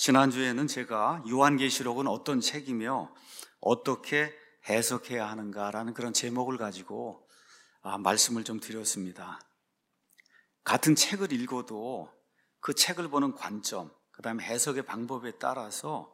지난주에는 제가 요한계시록은 어떤 책이며 어떻게 해석해야 하는가라는 그런 제목을 가지고 말씀을 좀 드렸습니다. 같은 책을 읽어도 그 책을 보는 관점, 그 다음에 해석의 방법에 따라서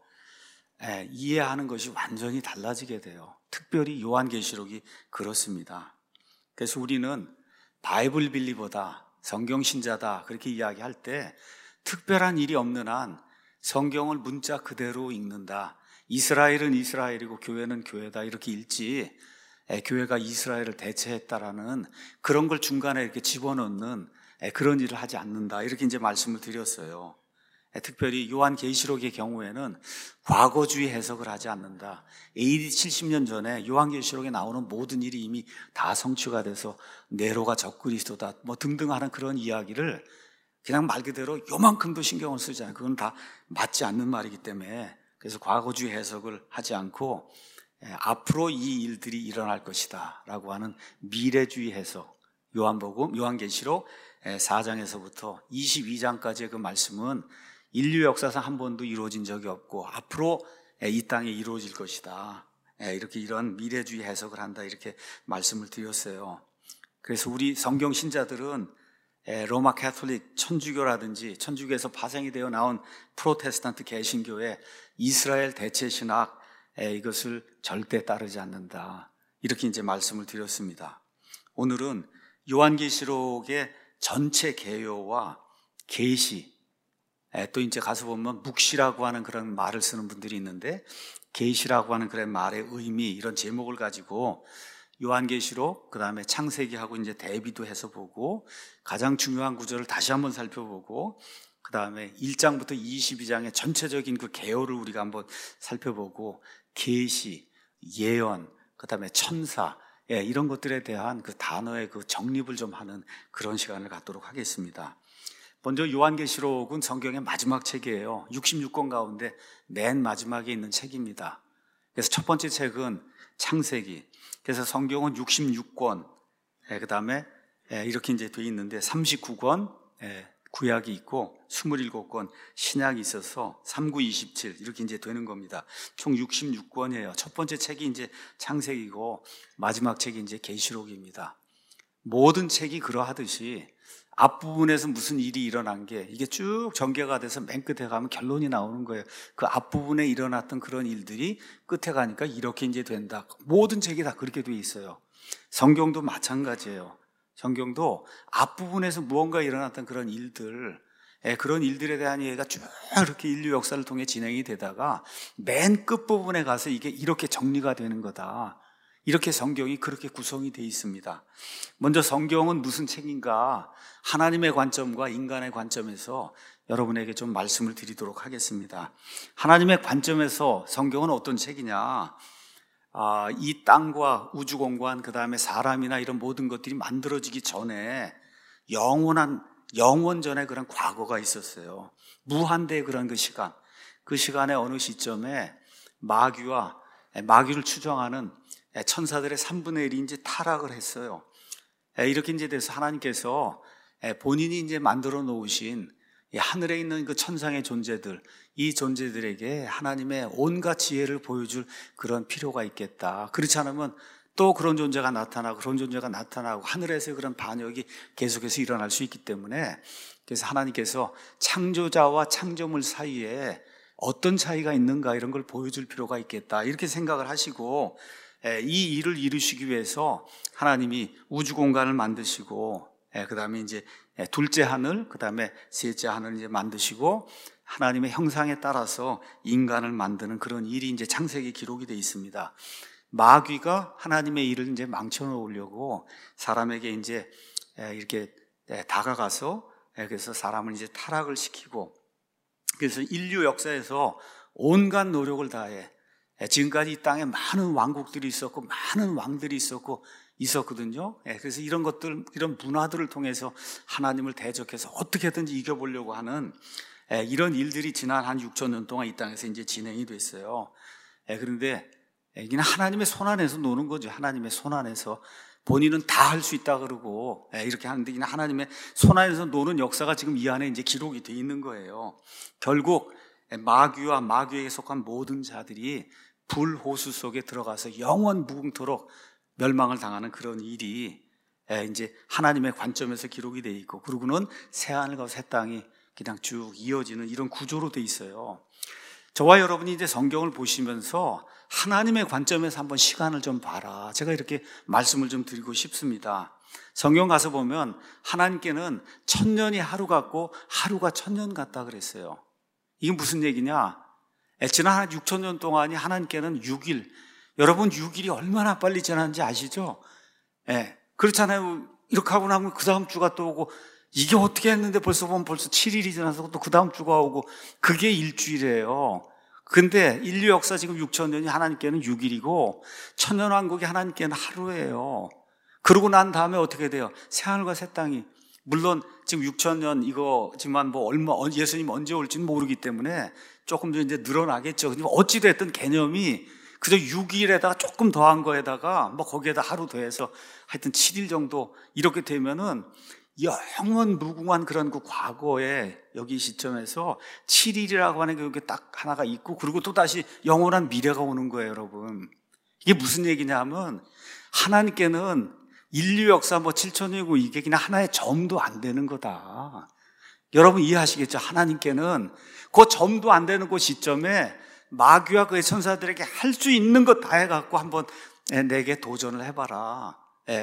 이해하는 것이 완전히 달라지게 돼요. 특별히 요한계시록이 그렇습니다. 그래서 우리는 바이블 빌리버다, 성경신자다 그렇게 이야기할 때 특별한 일이 없는 한 성경을 문자 그대로 읽는다. 이스라엘은 이스라엘이고 교회는 교회다 이렇게 읽지 교회가 이스라엘을 대체했다라는 그런 걸 중간에 이렇게 집어넣는 그런 일을 하지 않는다 이렇게 이제 말씀을 드렸어요. 특별히 요한계시록의 경우에는 과거주의 해석을 하지 않는다. AD 70년 전에 요한계시록에 나오는 모든 일이 이미 다 성취가 돼서 네로가 적그리스도다 뭐 등등 하는 그런 이야기를 그냥 말 그대로 요만큼도 신경을 쓰지 않아요. 그건 다 맞지 않는 말이기 때문에 그래서 과거주의 해석을 하지 않고 앞으로 이 일들이 일어날 것이다 라고 하는 미래주의 해석, 요한계시록 4장에서부터 22장까지의 그 말씀은 인류 역사상 한 번도 이루어진 적이 없고 앞으로 이 땅에 이루어질 것이다 이렇게 이런 미래주의 해석을 한다 이렇게 말씀을 드렸어요. 그래서 우리 성경 신자들은 로마 캐톨릭 천주교라든지 천주교에서 파생이 되어 나온 프로테스탄트 개신교의 이스라엘 대체 신학 이것을 절대 따르지 않는다 이렇게 이제 말씀을 드렸습니다. 오늘은 요한계시록의 전체 개요와 계시 또 이제 가서 보면 묵시라고 하는 그런 말을 쓰는 분들이 있는데 계시라고 하는 그런 말의 의미 이런 제목을 가지고 요한계시록 그 다음에 창세기하고 이제 대비도 해서 보고 가장 중요한 구절을 다시 한번 살펴보고 그 다음에 1장부터 22장의 전체적인 그 개요를 우리가 한번 살펴보고 계시, 예언, 그 다음에 천사 이런 것들에 대한 그 단어의 그 정립을 좀 하는 그런 시간을 갖도록 하겠습니다. 먼저 요한계시록은 성경의 마지막 책이에요. 66권 가운데 맨 마지막에 있는 책입니다. 그래서 첫 번째 책은 창세기. 그래서 성경은 66권, 그 다음에 이렇게 이제 돼 있는데 39권 구약이 있고 27권 신약이 있어서 3927 이렇게 이제 되는 겁니다. 총 66권이에요. 첫 번째 책이 이제 창세기고 마지막 책이 이제 계시록입니다. 모든 책이 그러하듯이 앞부분에서 무슨 일이 일어난 게 이게 쭉 전개가 돼서 맨 끝에 가면 결론이 나오는 거예요. 그 앞부분에 일어났던 그런 일들이 끝에 가니까 이렇게 이제 된다. 모든 책이 다 그렇게 돼 있어요. 성경도 마찬가지예요. 성경도 앞부분에서 무언가 일어났던 그런 일들, 그런 일들에 대한 이해가 쭉 이렇게 인류 역사를 통해 진행이 되다가 맨 끝부분에 가서 이게 이렇게 정리가 되는 거다. 이렇게 성경이 그렇게 구성이 되어 있습니다. 먼저 성경은 무슨 책인가? 하나님의 관점과 인간의 관점에서 여러분에게 좀 말씀을 드리도록 하겠습니다. 하나님의 관점에서 성경은 어떤 책이냐? 이 땅과 우주공간, 그 다음에 사람이나 이런 모든 것들이 만들어지기 전에 영원전에 그런 과거가 있었어요. 무한대의 그런 그 시간의 어느 시점에 마귀를 추종하는 천사들의 3분의 1이 이제 타락을 했어요. 이렇게 이제 돼서 하나님께서 본인이 이제 만들어 놓으신 하늘에 있는 그 천상의 존재들, 이 존재들에게 하나님의 온갖 지혜를 보여줄 그런 필요가 있겠다. 그렇지 않으면 또 그런 존재가 나타나고 하늘에서 그런 반역이 계속해서 일어날 수 있기 때문에 그래서 하나님께서 창조자와 창조물 사이에 어떤 차이가 있는가 이런 걸 보여줄 필요가 있겠다. 이렇게 생각을 하시고 이 일을 이루시기 위해서 하나님이 우주 공간을 만드시고 그 다음에 이제 둘째 하늘, 그 다음에 셋째 하늘을 이제 만드시고 하나님의 형상에 따라서 인간을 만드는 그런 일이 이제 창세기 기록이 되어 있습니다. 마귀가 하나님의 일을 이제 망쳐놓으려고 사람에게 이제 이렇게 다가가서 그래서 사람을 이제 타락을 시키고 그래서 인류 역사에서 온갖 노력을 다해 지금까지 이 땅에 많은 왕국들이 있었고 많은 왕들이 있었거든요. 그래서 이런 문화들을 통해서 하나님을 대적해서 어떻게든지 이겨보려고 하는 이런 일들이 지난 한 6,000년 동안 이 땅에서 이제 진행이 됐어요. 그런데 이는 하나님의 손 안에서 노는 거죠. 하나님의 손 안에서 본인은 다 할 수 있다 그러고 이렇게 하는데 이는 하나님의 손 안에서 노는 역사가 지금 이 안에 이제 기록이 돼 있는 거예요. 결국 마귀와 마귀에게 속한 모든 자들이 불호수 속에 들어가서 영원 무궁토록 멸망을 당하는 그런 일이 이제 하나님의 관점에서 기록이 되어 있고, 그리고는 새하늘과 새 땅이 그냥 쭉 이어지는 이런 구조로 되어 있어요. 저와 여러분이 이제 성경을 보시면서 하나님의 관점에서 한번 시간을 좀 봐라, 제가 이렇게 말씀을 좀 드리고 싶습니다. 성경 가서 보면 하나님께는 1000년이 하루 같고 하루가 1000년 같다 그랬어요. 이게 무슨 얘기냐? 지난 6000년 동안이 하나님께는 6일. 여러분 6일이 얼마나 빨리 지나는지 아시죠? 그렇잖아요. 이렇게 하고 나면 그 다음 주가 또 오고, 이게 어떻게 했는데 벌써 7일이 지나서 또 그 다음 주가 오고, 그게 일주일이에요. 근데 인류 역사 지금 6000년이 하나님께는 6일이고 1000년왕국이 하나님께는 하루예요. 그러고 난 다음에 어떻게 돼요? 새하늘과 새 땅이, 물론 지금 6000년 이거지만 예수님 언제 올지는 모르기 때문에 조금 더 이제 늘어나겠죠. 근데 어찌됐든 개념이 그저 6일에다가 조금 더한 거에다가 거기에다 하루 더해서 하여튼 7일 정도 이렇게 되면은 영원 무궁한 그런 그 과거에 여기 시점에서 7일이라고 하는 게 여기 딱 하나가 있고, 그리고 또 다시 영원한 미래가 오는 거예요, 여러분. 이게 무슨 얘기냐면 하나님께는 인류 역사 7000년이고 이게 그냥 하나의 점도 안 되는 거다. 여러분 이해하시겠죠? 하나님께는 그 점도 안 되는 그 시점에 마귀와 그의 천사들에게 할 수 있는 것 다 해갖고 한번 내게 도전을 해봐라.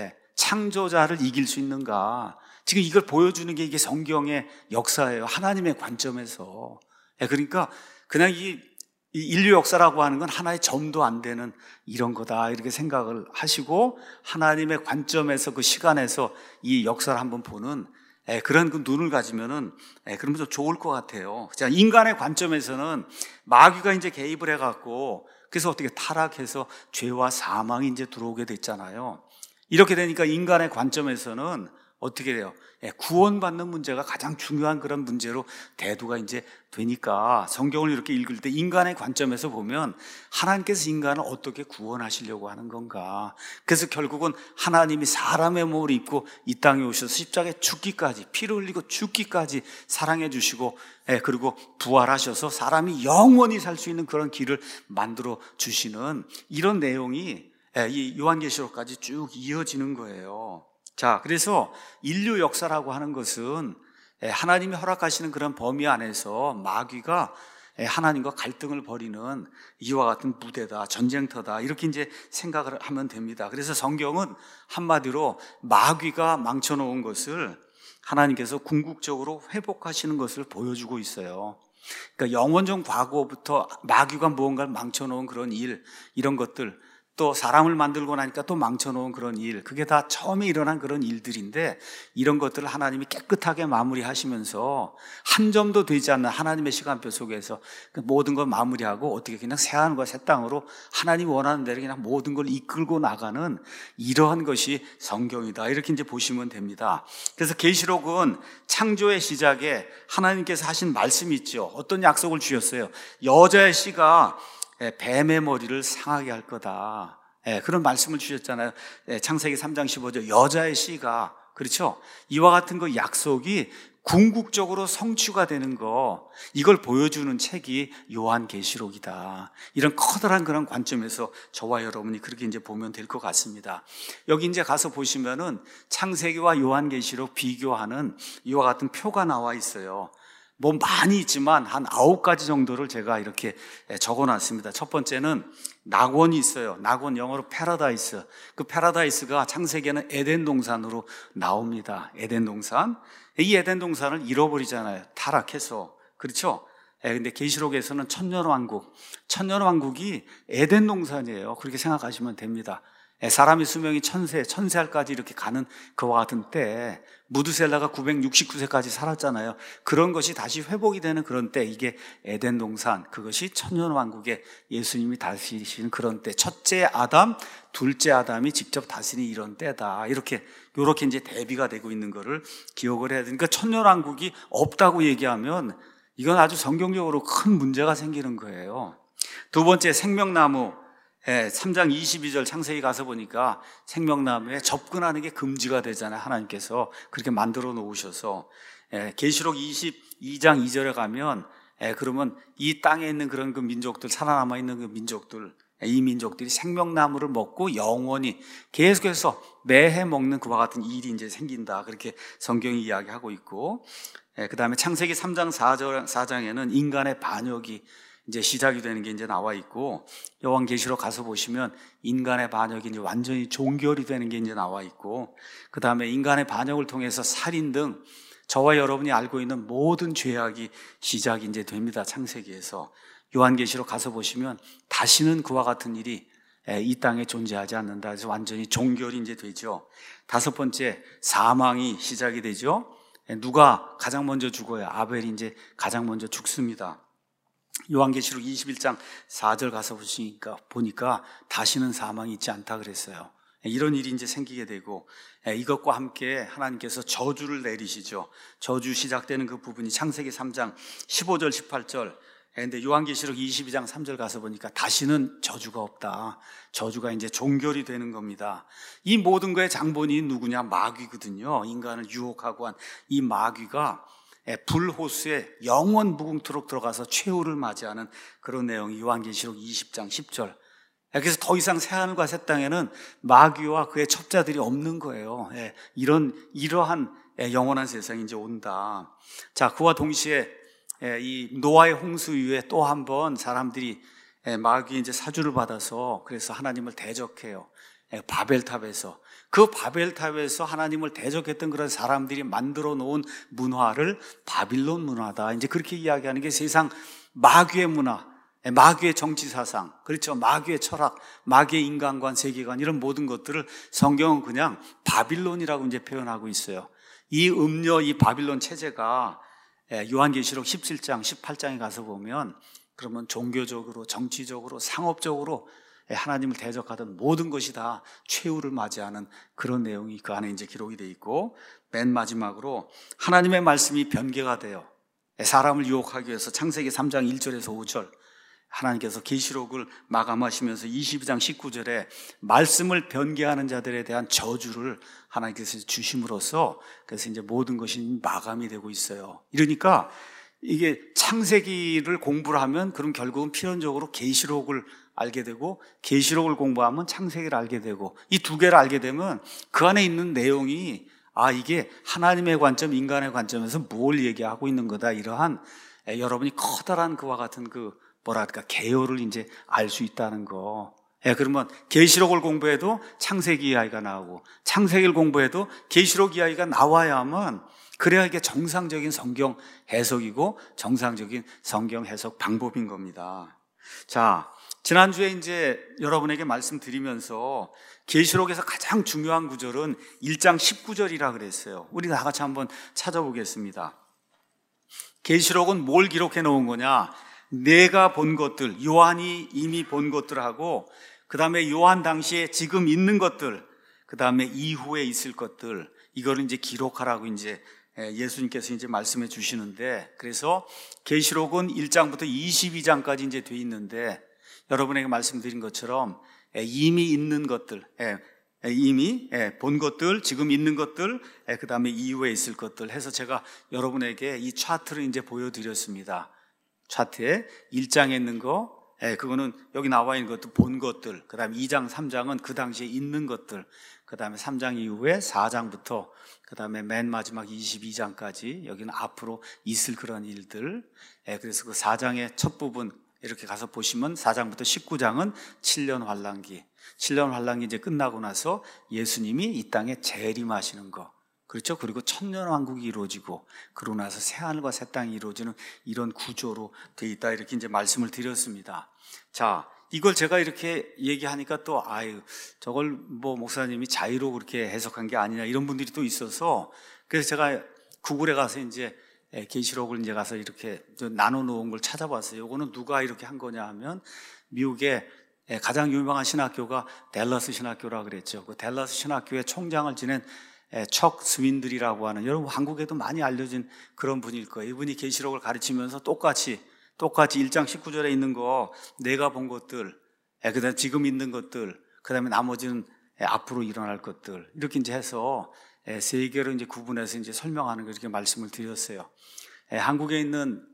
창조자를 이길 수 있는가? 지금 이걸 보여주는 게 이게 성경의 역사예요. 하나님의 관점에서. 그러니까 그냥 이 인류 역사라고 하는 건 하나의 점도 안 되는 이런 거다, 이렇게 생각을 하시고 하나님의 관점에서 그 시간에서 이 역사를 한번 보는 그런 그 눈을 가지면은 그러면 좀 좋을 것 같아요. 자, 인간의 관점에서는 마귀가 이제 개입을 해갖고, 그래서 어떻게 타락해서 죄와 사망이 이제 들어오게 됐잖아요. 이렇게 되니까 인간의 관점에서는 어떻게 돼요? 구원받는 문제가 가장 중요한 그런 문제로 대두가 이제 되니까 성경을 이렇게 읽을 때 인간의 관점에서 보면 하나님께서 인간을 어떻게 구원하시려고 하는 건가? 그래서 결국은 하나님이 사람의 몸을 입고 이 땅에 오셔서 십자가에 죽기까지, 피를 흘리고 죽기까지 사랑해 주시고, 그리고 부활하셔서 사람이 영원히 살 수 있는 그런 길을 만들어 주시는 이런 내용이 이 요한계시록까지 쭉 이어지는 거예요. 자, 그래서 인류 역사라고 하는 것은 하나님이 허락하시는 그런 범위 안에서 마귀가 하나님과 갈등을 벌이는 이와 같은 무대다, 전쟁터다, 이렇게 이제 생각을 하면 됩니다. 그래서 성경은 한마디로 마귀가 망쳐놓은 것을 하나님께서 궁극적으로 회복하시는 것을 보여주고 있어요. 그러니까 영원전 과거부터 마귀가 무언가를 망쳐놓은 그런 일, 이런 것들, 또 사람을 만들고 나니까 또 망쳐놓은 그런 일, 그게 다 처음에 일어난 그런 일들인데, 이런 것들을 하나님이 깨끗하게 마무리하시면서 한 점도 되지 않는 하나님의 시간표 속에서 모든 걸 마무리하고 어떻게 그냥 새하늘과 새 땅으로 하나님이 원하는 대로 그냥 모든 걸 이끌고 나가는 이러한 것이 성경이다, 이렇게 이제 보시면 됩니다. 그래서 계시록은 창조의 시작에 하나님께서 하신 말씀이 있죠. 어떤 약속을 주셨어요? 여자의 씨가 뱀의 머리를 상하게 할 거다, 그런 말씀을 주셨잖아요. 창세기 3장 15절, 여자의 씨가, 그렇죠? 이와 같은 그 약속이 궁극적으로 성취가 되는 거, 이걸 보여주는 책이 요한계시록이다. 이런 커다란 그런 관점에서 저와 여러분이 그렇게 이제 보면 될 것 같습니다. 여기 이제 가서 보시면은 창세기와 요한계시록 비교하는 이와 같은 표가 나와 있어요. 많이 있지만 한 9가지 정도를 제가 이렇게 적어놨습니다. 첫 번째는 낙원이 있어요. 낙원, 영어로 패러다이스. 그 패러다이스가 창세기에는 에덴 동산으로 나옵니다. 에덴 동산. 이 에덴 동산을 잃어버리잖아요, 타락해서. 그렇죠? 근데 계시록에서는 천년왕국. 천년왕국이 에덴 동산이에요. 그렇게 생각하시면 됩니다. 사람의 수명이 1000세까지 이렇게 가는 그와 같은 때, 무드셀라가 969세까지 살았잖아요. 그런 것이 다시 회복이 되는 그런 때, 이게 에덴 동산, 그것이 천년왕국에 예수님이 다스리시는 그런 때, 첫째 아담, 둘째 아담이 직접 다스리는 이런 때다, 이렇게 이제 대비가 되고 있는 것을 기억을 해야 되니까, 천년왕국이 없다고 얘기하면 이건 아주 성경적으로 큰 문제가 생기는 거예요. 두 번째, 생명나무. 3장 22절 창세기 가서 보니까 생명나무에 접근하는 게 금지가 되잖아요. 하나님께서 그렇게 만들어 놓으셔서. 계시록 22장 2절에 가면 그러면 이 땅에 있는 그런 그 민족들, 살아남아 있는 그 민족들, 이 민족들이 생명나무를 먹고 영원히 계속해서 매해 먹는 그와 같은 일이 이제 생긴다. 그렇게 성경이 이야기하고 있고, 그 다음에 창세기 3장 4장에는 인간의 반역이 이제 시작이 되는 게 이제 나와 있고, 요한계시록 가서 보시면 인간의 반역이 이제 완전히 종결이 되는 게 이제 나와 있고, 그 다음에 인간의 반역을 통해서 살인 등 저와 여러분이 알고 있는 모든 죄악이 시작이 이제 됩니다. 창세기에서. 요한계시록 가서 보시면 다시는 그와 같은 일이 이 땅에 존재하지 않는다. 그래서 완전히 종결이 이제 되죠. 다섯 번째, 사망이 시작이 되죠. 누가 가장 먼저 죽어요? 아벨이 이제 가장 먼저 죽습니다. 요한계시록 21장 4절 가서 보니까 다시는 사망이 있지 않다 그랬어요. 이런 일이 이제 생기게 되고, 이것과 함께 하나님께서 저주를 내리시죠. 저주 시작되는 그 부분이 창세기 3장 15절 18절. 근데 요한계시록 22장 3절 가서 보니까 다시는 저주가 없다. 저주가 이제 종결이 되는 겁니다. 이 모든 거의 장본인이 누구냐? 마귀거든요. 인간을 유혹하고 한 이 마귀가 불호수에 영원 무궁토록 들어가서 최후를 맞이하는 그런 내용이 요한계시록 20장 10절. 그래서 더 이상 새하늘과 새 땅에는 마귀와 그의 첩자들이 없는 거예요. 이러한 영원한 세상이 이제 온다. 자, 그와 동시에 이 노아의 홍수 이후에 또 한 번 사람들이 마귀 이제 사주를 받아서 그래서 하나님을 대적해요. 바벨탑에서. 그 바벨탑에서 하나님을 대적했던 그런 사람들이 만들어 놓은 문화를 바빌론 문화다. 이제 그렇게 이야기하는 게 세상 마귀의 문화, 마귀의 정치사상, 그렇죠. 마귀의 철학, 마귀의 인간관, 세계관, 이런 모든 것들을 성경은 그냥 바빌론이라고 이제 표현하고 있어요. 이 이 바빌론 체제가 요한계시록 17장, 18장에 가서 보면 그러면 종교적으로, 정치적으로, 상업적으로 하나님을 대적하던 모든 것이 다 최후를 맞이하는 그런 내용이 그 안에 이제 기록이 되어 있고, 맨 마지막으로 하나님의 말씀이 변개가 돼요. 사람을 유혹하기 위해서 창세기 3장 1절에서 5절 하나님께서 계시록을 마감하시면서 22장 19절에 말씀을 변개하는 자들에 대한 저주를 하나님께서 주심으로써 그래서 이제 모든 것이 마감이 되고 있어요. 이러니까 이게 창세기를 공부를 하면 그럼 결국은 필연적으로 계시록을 알게 되고, 계시록을 공부하면 창세기를 알게 되고, 이 두 개를 알게 되면 그 안에 있는 내용이 이게 하나님의 관점, 인간의 관점에서 뭘 얘기하고 있는 거다. 이러한 여러분이 커다란 그와 같은 개요를 이제 알 수 있다는 거. 그러면 계시록을 공부해도 창세기 이야기가 나오고, 창세기를 공부해도 계시록 이야기가 나와야만, 그래야 이게 정상적인 성경 해석이고 정상적인 성경 해석 방법인 겁니다. 자, 지난주에 이제 여러분에게 말씀드리면서 계시록에서 가장 중요한 구절은 1장 19절이라 그랬어요. 우리 다 같이 한번 찾아보겠습니다. 계시록은 뭘 기록해 놓은 거냐? 내가 본 것들, 요한이 이미 본 것들하고, 그 다음에 요한 당시에 지금 있는 것들, 그 다음에 이후에 있을 것들, 이거를 이제 기록하라고 이제 예수님께서 이제 말씀해 주시는데, 그래서 계시록은 1장부터 22장까지 이제 돼 있는데, 여러분에게 말씀드린 것처럼 이미 있는 것들, 이미 본 것들, 지금 있는 것들, 그 다음에 이후에 있을 것들 해서 제가 여러분에게 이 차트를 이제 보여드렸습니다. 차트에 1장에 있는 거, 그거는 여기 나와 있는 것도 본 것들, 그 다음에 2장, 3장은 그 당시에 있는 것들, 그 다음에 3장 이후에 4장부터 그 다음에 맨 마지막 22장까지 여기는 앞으로 있을 그런 일들. 그래서 그 4장의 첫 부분 이렇게 가서 보시면 4장부터 19장은 7년 환란기. 7년 환란기 이제 끝나고 나서 예수님이 이 땅에 재림하시는 거. 그렇죠? 그리고 천년왕국이 이루어지고, 그러고 나서 새하늘과 새 땅이 이루어지는 이런 구조로 되어 있다. 이렇게 이제 말씀을 드렸습니다. 자, 이걸 제가 이렇게 얘기하니까 또, 저걸 목사님이 자의로 그렇게 해석한 게 아니냐, 이런 분들이 또 있어서, 그래서 제가 구글에 가서 이제 계시록을 이제 가서 이렇게 나눠 놓은 걸 찾아봤어요. 이거는 누가 이렇게 한 거냐 하면, 미국의 가장 유명한 신학교가 댈러스 신학교라고 그랬죠. 그 댈러스 신학교의 총장을 지낸 척 스윈들이라고 하는, 여러분 한국에도 많이 알려진 그런 분일 거예요. 이분이 계시록을 가르치면서 똑같이 1장 19절에 있는 거, 내가 본 것들, 그 다음에 지금 있는 것들, 그 다음에 나머지는 앞으로 일어날 것들, 이렇게 이제 해서 세 개로 이제 구분해서 이제 설명하는 거, 이렇게 말씀을 드렸어요. 한국에 있는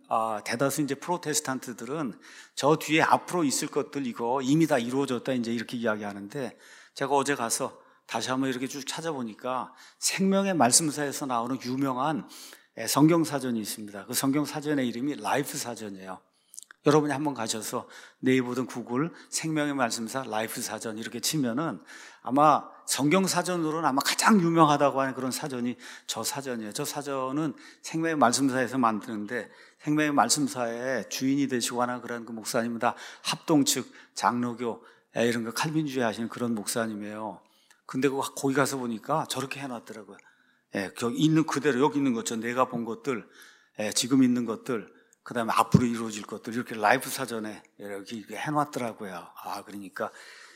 대다수 이제 프로테스탄트들은 저 뒤에 앞으로 있을 것들 이거 이미 다 이루어졌다 이제 이렇게 이야기하는데, 제가 어제 가서 다시 한번 이렇게 쭉 찾아보니까 생명의 말씀사에서 나오는 유명한 성경사전이 있습니다. 그 성경사전의 이름이 라이프 사전이에요. 여러분이 한번 가셔서 네이버든 구글 생명의 말씀사 라이프 사전 이렇게 치면은 아마 성경사전으로는 아마 가장 유명하다고 하는 그런 사전이 저 사전이에요. 저 사전은 생명의 말씀사에서 만드는데, 생명의 말씀사의 주인이 되시고 하는 그런 그 목사님은 다 합동 측 장로교 이런 거 칼빈주의 하시는 그런 목사님이에요. 근데 거기 가서 보니까 저렇게 해놨더라고요. 여기 있는 그대로, 여기 있는 것처럼 내가 본 것들, 지금 있는 것들, 그 다음에 앞으로 이루어질 것들 이렇게 라이프 사전에 이렇게 해놨더라고요. 그러니까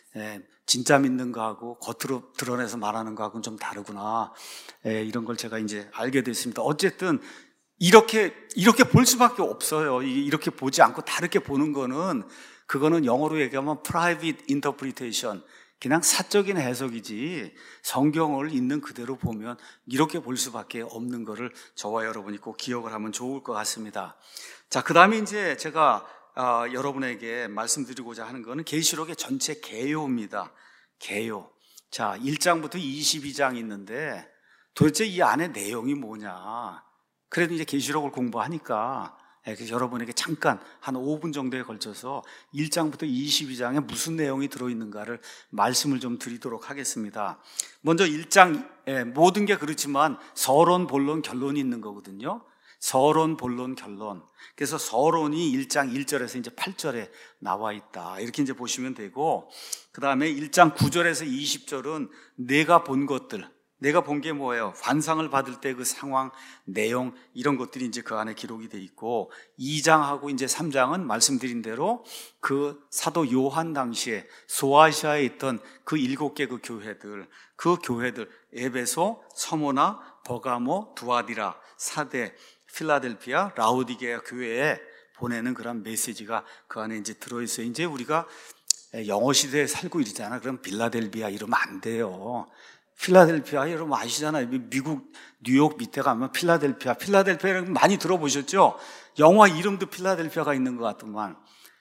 진짜 믿는 거하고 겉으로 드러내서 말하는 거하고는 좀 다르구나. 이런 걸 제가 이제 알게 됐습니다. 어쨌든 이렇게 볼 수밖에 없어요. 이렇게 보지 않고 다르게 보는 거는, 그거는 영어로 얘기하면 private interpretation, 그냥 사적인 해석이지 성경을 있는 그대로 보면 이렇게 볼 수밖에 없는 거를 저와 여러분이 꼭 기억을 하면 좋을 것 같습니다. 자, 그 다음에 이제 제가 여러분에게 말씀드리고자 하는 거는 계시록의 전체 개요입니다. 개요. 자, 1장부터 22장 있는데 도대체 이 안에 내용이 뭐냐. 그래도 이제 계시록을 공부하니까 그래서 여러분에게 잠깐 한 5분 정도에 걸쳐서 1장부터 22장에 무슨 내용이 들어있는가를 말씀을 좀 드리도록 하겠습니다. 먼저 1장, 모든 게 그렇지만 서론, 본론, 결론이 있는 거거든요. 서론, 본론, 결론. 그래서 서론이 1장 1절에서 이제 8절에 나와 있다. 이렇게 이제 보시면 되고, 그 다음에 1장 9절에서 20절은 내가 본 것들, 내가 본 게 뭐예요? 환상을 받을 때 그 상황, 내용, 이런 것들이 이제 그 안에 기록이 돼 있고, 2장하고 이제 3장은 말씀드린 대로 그 사도 요한 당시에 소아시아에 있던 그 7개 그 교회들, 에베소, 서모나, 버가모, 두아디라, 사대, 필라델피아, 라오디게아 교회에 보내는 그런 메시지가 그 안에 이제 들어있어요. 이제 우리가 영어 시대에 살고 있잖아. 그럼 빌라델비아 이러면 안 돼요. 필라델피아 여러분 아시잖아요. 미국 뉴욕 밑에 가면 필라델피아를 많이 들어보셨죠? 영화 이름도 필라델피아가 있는 것 같더만.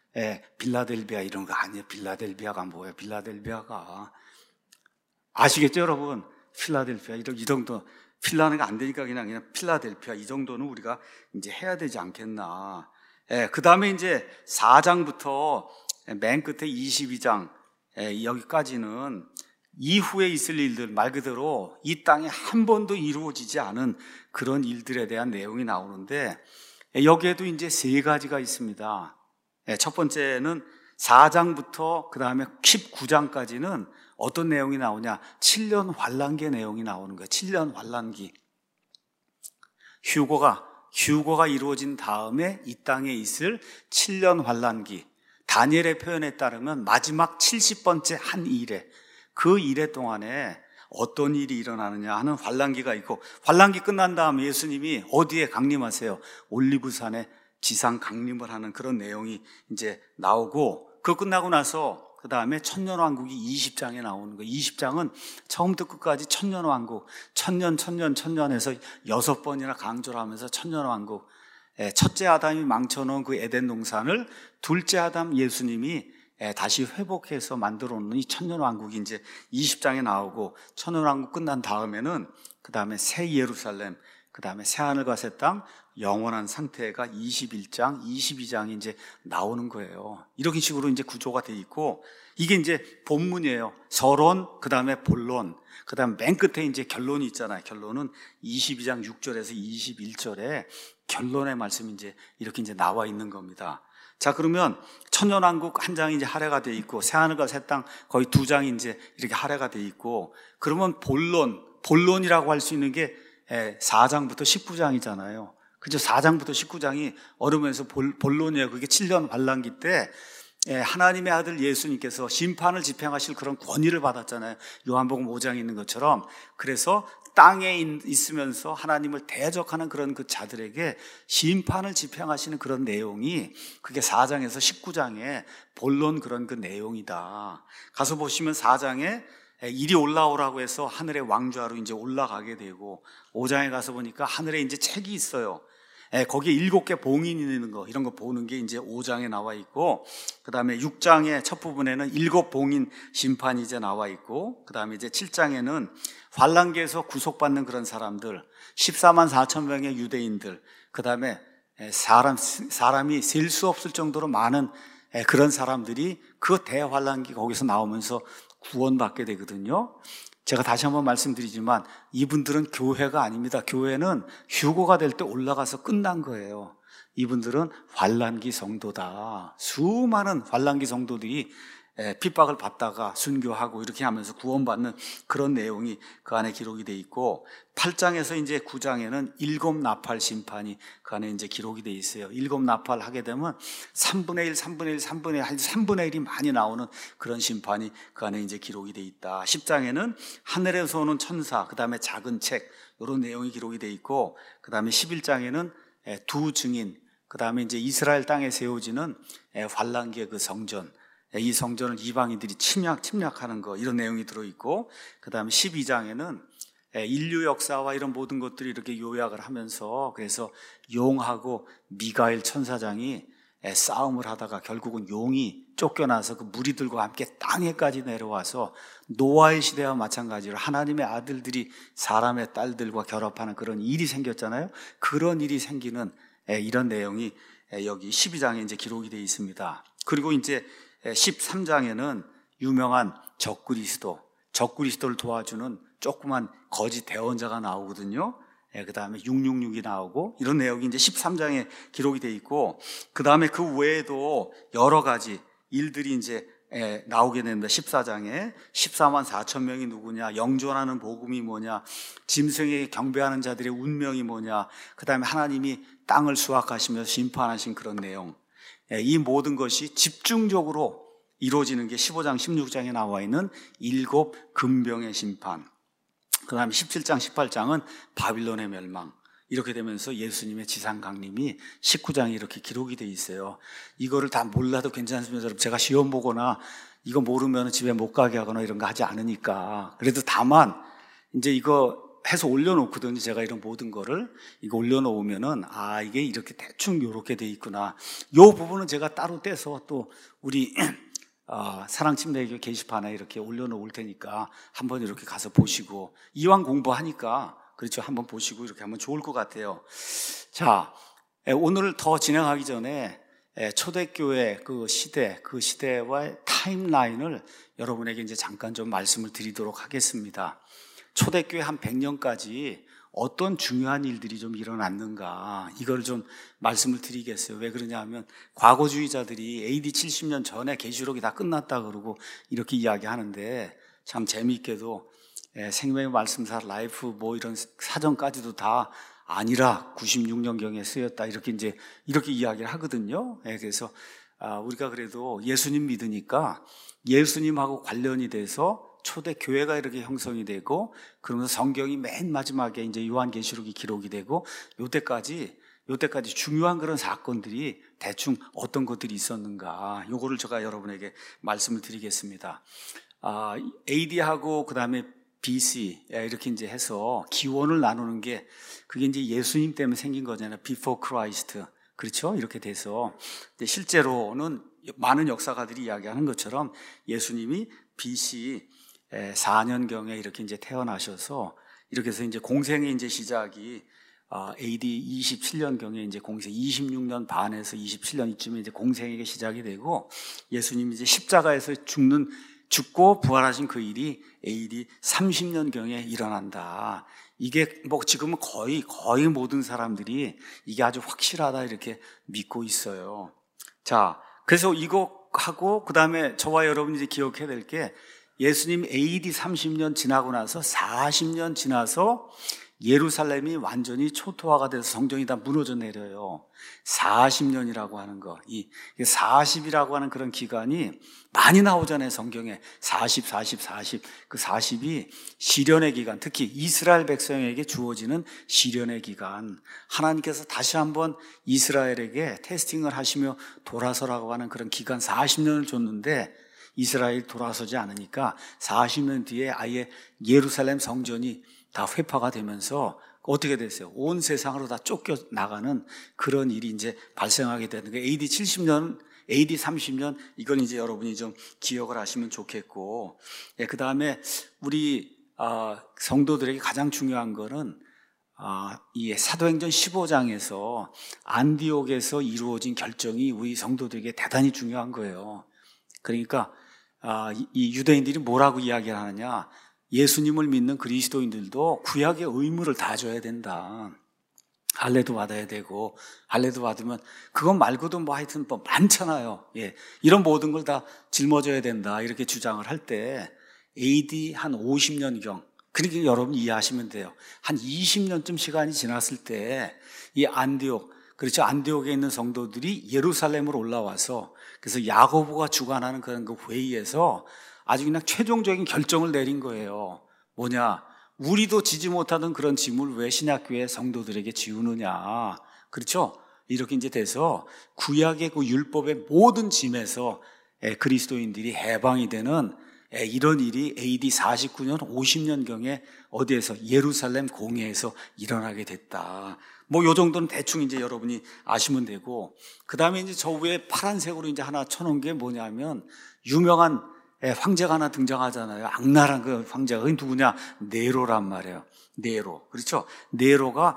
빌라델비아 이런 거 아니에요. 빌라델비아가 뭐예요? 빌라델비아가 아시겠죠, 여러분? 필라델피아 이 정도 필라는 안 되니까 그냥 필라델피아 이 정도는 우리가 이제 해야 되지 않겠나. 그 다음에 이제 4장부터 맨 끝에 22장 여기까지는 이후에 있을 일들, 말 그대로 이 땅에 한 번도 이루어지지 않은 그런 일들에 대한 내용이 나오는데, 여기에도 이제 3가지가 있습니다. 첫 번째는 4장부터 그 다음에 19장까지는 어떤 내용이 나오냐? 7년 환란기의 내용이 나오는 거예요. 7년 환란기. 휴거가 이루어진 다음에 이 땅에 있을 7년 환란기. 다니엘의 표현에 따르면 마지막 70번째 한 일에, 그 일에 동안에 어떤 일이 일어나느냐 하는 환란기가 있고, 환란기 끝난 다음에 예수님이 어디에 강림하세요? 올리브산에 지상 강림을 하는 그런 내용이 이제 나오고, 그거 끝나고 나서 그 다음에 천년왕국이 20장에 나오는 거예요. 20장은 처음부터 끝까지 천년왕국, 천년해서 6번이나 강조를 하면서 천년왕국, 첫째 아담이 망쳐놓은 그 에덴 동산을 둘째 아담 예수님이 다시 회복해서 만들어 놓은 이 천년왕국이 이제 20장에 나오고, 천년왕국 끝난 다음에는 그 다음에 새 예루살렘, 그 다음에 새 하늘과 새 땅, 영원한 상태가 21장, 22장이 이제 나오는 거예요. 이런 식으로 이제 구조가 돼 있고, 이게 이제 본문이에요. 서론, 그 다음에 본론, 그 다음 맨 끝에 이제 결론이 있잖아요. 결론은 22장 6절에서 21절에 결론의 말씀이 이제 이렇게 이제 나와 있는 겁니다. 자, 그러면 천년왕국 한 장이 이제 할애가 돼 있고, 새하늘과 새 땅 거의 2장이 이제 이렇게 할애가 돼 있고, 그러면 본론이라고 할 수 있는 게 4장부터 19장이잖아요. 그죠? 4장부터 19장이 어려면서 본론이에요. 그게 7년 환란기 때 하나님의 아들 예수님께서 심판을 집행하실 그런 권위를 받았잖아요. 요한복음 5장에 있는 것처럼. 그래서 땅에 있으면서 하나님을 대적하는 그런 그 자들에게 심판을 집행하시는 그런 내용이, 그게 4장에서 19장의 본론 그런 그 내용이다. 가서 보시면 4장에 이리 올라오라고 해서 하늘의 왕좌로 이제 올라가게 되고, 5장에 가서 보니까 하늘에 이제 책이 있어요. 거기에 7개 봉인이 있는 거, 이런 거 보는 게 이제 5장에 나와 있고, 그 다음에 6장의 첫 부분에는 7봉인 심판이 이제 나와 있고, 그 다음에 이제 7장에는 환란기에서 구속받는 그런 사람들, 14만 4천 명의 유대인들, 그 다음에 사람이 셀 수 없을 정도로 많은 그런 사람들이 그 대환란기 거기서 나오면서 구원받게 되거든요. 제가 다시 한번 말씀드리지만 이분들은 교회가 아닙니다. 교회는 휴거가 될 때 올라가서 끝난 거예요. 이분들은 환란기 성도다. 수많은 환란기 성도들이 핍박을 받다가 순교하고 이렇게 하면서 구원받는 그런 내용이 그 안에 기록이 돼 있고, 8장에서 이제 9장에는 7 나팔 심판이 그 안에 이제 기록이 돼 있어요. 7 나팔 하게 되면 3분의 1, 3분의 1, 3분의 1, 한 3분의 1이 많이 나오는 그런 심판이 그 안에 이제 기록이 돼 있다. 10장에는 하늘에서 오는 천사, 그 다음에 작은 책, 이런 내용이 기록이 돼 있고, 그 다음에 11장에는 두 증인, 그 다음에 이제 이스라엘 땅에 세워지는 환란기의 그 성전, 이 성전을 이방인들이 침략하는 거, 이런 내용이 들어있고, 그 다음에 12장에는 인류 역사와 이런 모든 것들이 이렇게 요약을 하면서, 그래서 용하고 미가엘 천사장이 싸움을 하다가 결국은 용이 쫓겨나서 그 무리들과 함께 땅에까지 내려와서 노아의 시대와 마찬가지로 하나님의 아들들이 사람의 딸들과 결합하는 그런 일이 생겼잖아요. 그런 일이 생기는 이런 내용이 여기 12장에 이제 기록이 되어 있습니다. 그리고 이제 13장에는 유명한 적그리스도를 도와주는 조그만 거짓 대언자가 나오거든요. 그 다음에 666이 나오고, 이런 내용이 이제 13장에 기록이 되어 있고, 그 다음에 그 외에도 여러 가지 일들이 이제 나오게 됩니다. 14장에 14만 4천 명이 누구냐, 영존하는 복음이 뭐냐, 짐승에게 경배하는 자들의 운명이 뭐냐, 그 다음에 하나님이 땅을 수확하시면서 심판하신 그런 내용, 이 모든 것이 집중적으로 이루어지는 게 15장, 16장에 나와 있는 7 금병의 심판, 그 다음에 17장, 18장은 바빌론의 멸망, 이렇게 되면서 예수님의 지상 강림이 19장에 이렇게 기록이 돼 있어요. 이거를 다 몰라도 괜찮습니다. 여러분, 제가 시험 보거나 이거 모르면 집에 못 가게 하거나 이런 거 하지 않으니까. 그래도 다만 이제 이거 해서 올려놓거든요. 제가 이런 모든 거를 이거 올려놓으면은 이게 이렇게 대충 요렇게 돼 있구나. 요 부분은 제가 따로 떼서 또 우리 사랑침례교 게시판에 이렇게 올려놓을 테니까 한번 이렇게 가서 보시고, 이왕 공부하니까 그렇죠, 한번 보시고 이렇게 하면 좋을 것 같아요. 자, 오늘 더 진행하기 전에 초대교회 그 시대와 타임라인을 여러분에게 이제 잠깐 좀 말씀을 드리도록 하겠습니다. 초대교회 한 100년까지 어떤 중요한 일들이 좀 일어났는가, 이걸 좀 말씀을 드리겠어요. 왜 그러냐 하면 과거주의자들이 AD 70년 전에 계시록이 다 끝났다 그러고 이렇게 이야기하는데, 참 재미있게도 생명의 말씀사 라이프 뭐 이런 사전까지도 다 아니라 96년경에 쓰였다, 이렇게 이야기를 하거든요. 그래서 우리가 그래도 예수님 믿으니까 예수님하고 관련이 돼서 초대 교회가 이렇게 형성이 되고, 그러면서 성경이 맨 마지막에 이제 요한계시록이 기록이 되고, 요때까지 중요한 그런 사건들이 대충 어떤 것들이 있었는가, 요거를 제가 여러분에게 말씀을 드리겠습니다. AD하고 그 다음에 BC 이렇게 이제 해서 기원을 나누는 게, 그게 이제 예수님 때문에 생긴 거잖아요. Before Christ. 그렇죠? 이렇게 돼서 실제로는 많은 역사가들이 이야기하는 것처럼 예수님이 BC 4년경에 이렇게 이제 태어나셔서, 이렇게 해서 이제 공생의 이제 시작이 AD 27년경에 이제 공생 26년 반에서 27년 이쯤에 이제 공생에게 시작이 되고, 예수님이 이제 십자가에서 죽고 부활하신 그 일이 AD 30년경에 일어난다. 이게 뭐 지금은 거의 모든 사람들이 이게 아주 확실하다 이렇게 믿고 있어요. 자, 그래서 이거 하고 그 다음에 저와 여러분이 이제 기억해야 될 게, 예수님 AD 30년 지나고 나서 40년 지나서 예루살렘이 완전히 초토화가 돼서 성전이 다 무너져 내려요. 40년이라고 하는 거, 이 40이라고 하는 그런 기간이 많이 나오잖아요, 성경에. 40. 그 40이 시련의 기간, 특히 이스라엘 백성에게 주어지는 시련의 기간. 하나님께서 다시 한번 이스라엘에게 테스팅을 하시며 돌아서라고 하는 그런 기간 40년을 줬는데, 이스라엘이 돌아서지 않으니까 40년 뒤에 아예 예루살렘 성전이 다 회파가 되면서 어떻게 됐어요? 온 세상으로 다 쫓겨 나가는 그런 일이 이제 발생하게 되는 거예요. AD 70년, AD 30년, 이건 이제 여러분이 좀 기억을 하시면 좋겠고, 그 다음에 우리 성도들에게 가장 중요한 거는 이 사도행전 15장에서 안디옥에서 이루어진 결정이 우리 성도들에게 대단히 중요한 거예요. 그러니까 이 유대인들이 뭐라고 이야기를 하느냐, 예수님을 믿는 그리스도인들도 구약의 의무를 다 줘야 된다. 할례도 받아야 되고, 할례도 받으면 그것 말고도 뭐 하여튼 뭐 많잖아요. 이런 모든 걸 다 짊어져야 된다, 이렇게 주장을 할 때 AD 한 50년경, 그러니까 여러분 이해하시면 돼요. 한 20년쯤 시간이 지났을 때 이 안디옥, 그렇죠, 안디옥에 있는 성도들이 예루살렘으로 올라와서, 그래서 야고보가 주관하는 그런 그 회의에서 아주 그냥 최종적인 결정을 내린 거예요. 뭐냐, 우리도 지지 못하던 그런 짐을 왜 신약교회 성도들에게 지우느냐, 그렇죠? 이렇게 이제 돼서 구약의 그 율법의 모든 짐에서 그리스도인들이 해방이 되는 이런 일이 AD 49년 50년경에 어디에서, 예루살렘 공회에서 일어나게 됐다. 뭐 요 정도는 대충 이제 여러분이 아시면 되고, 그 다음에 이제 저 위에 파란색으로 이제 하나 쳐놓은 게 뭐냐면, 유명한 황제가 하나 등장하잖아요. 악랄한 그 황제가. 그게 누구냐? 네로란 말이에요. 네로. 그렇죠? 네로가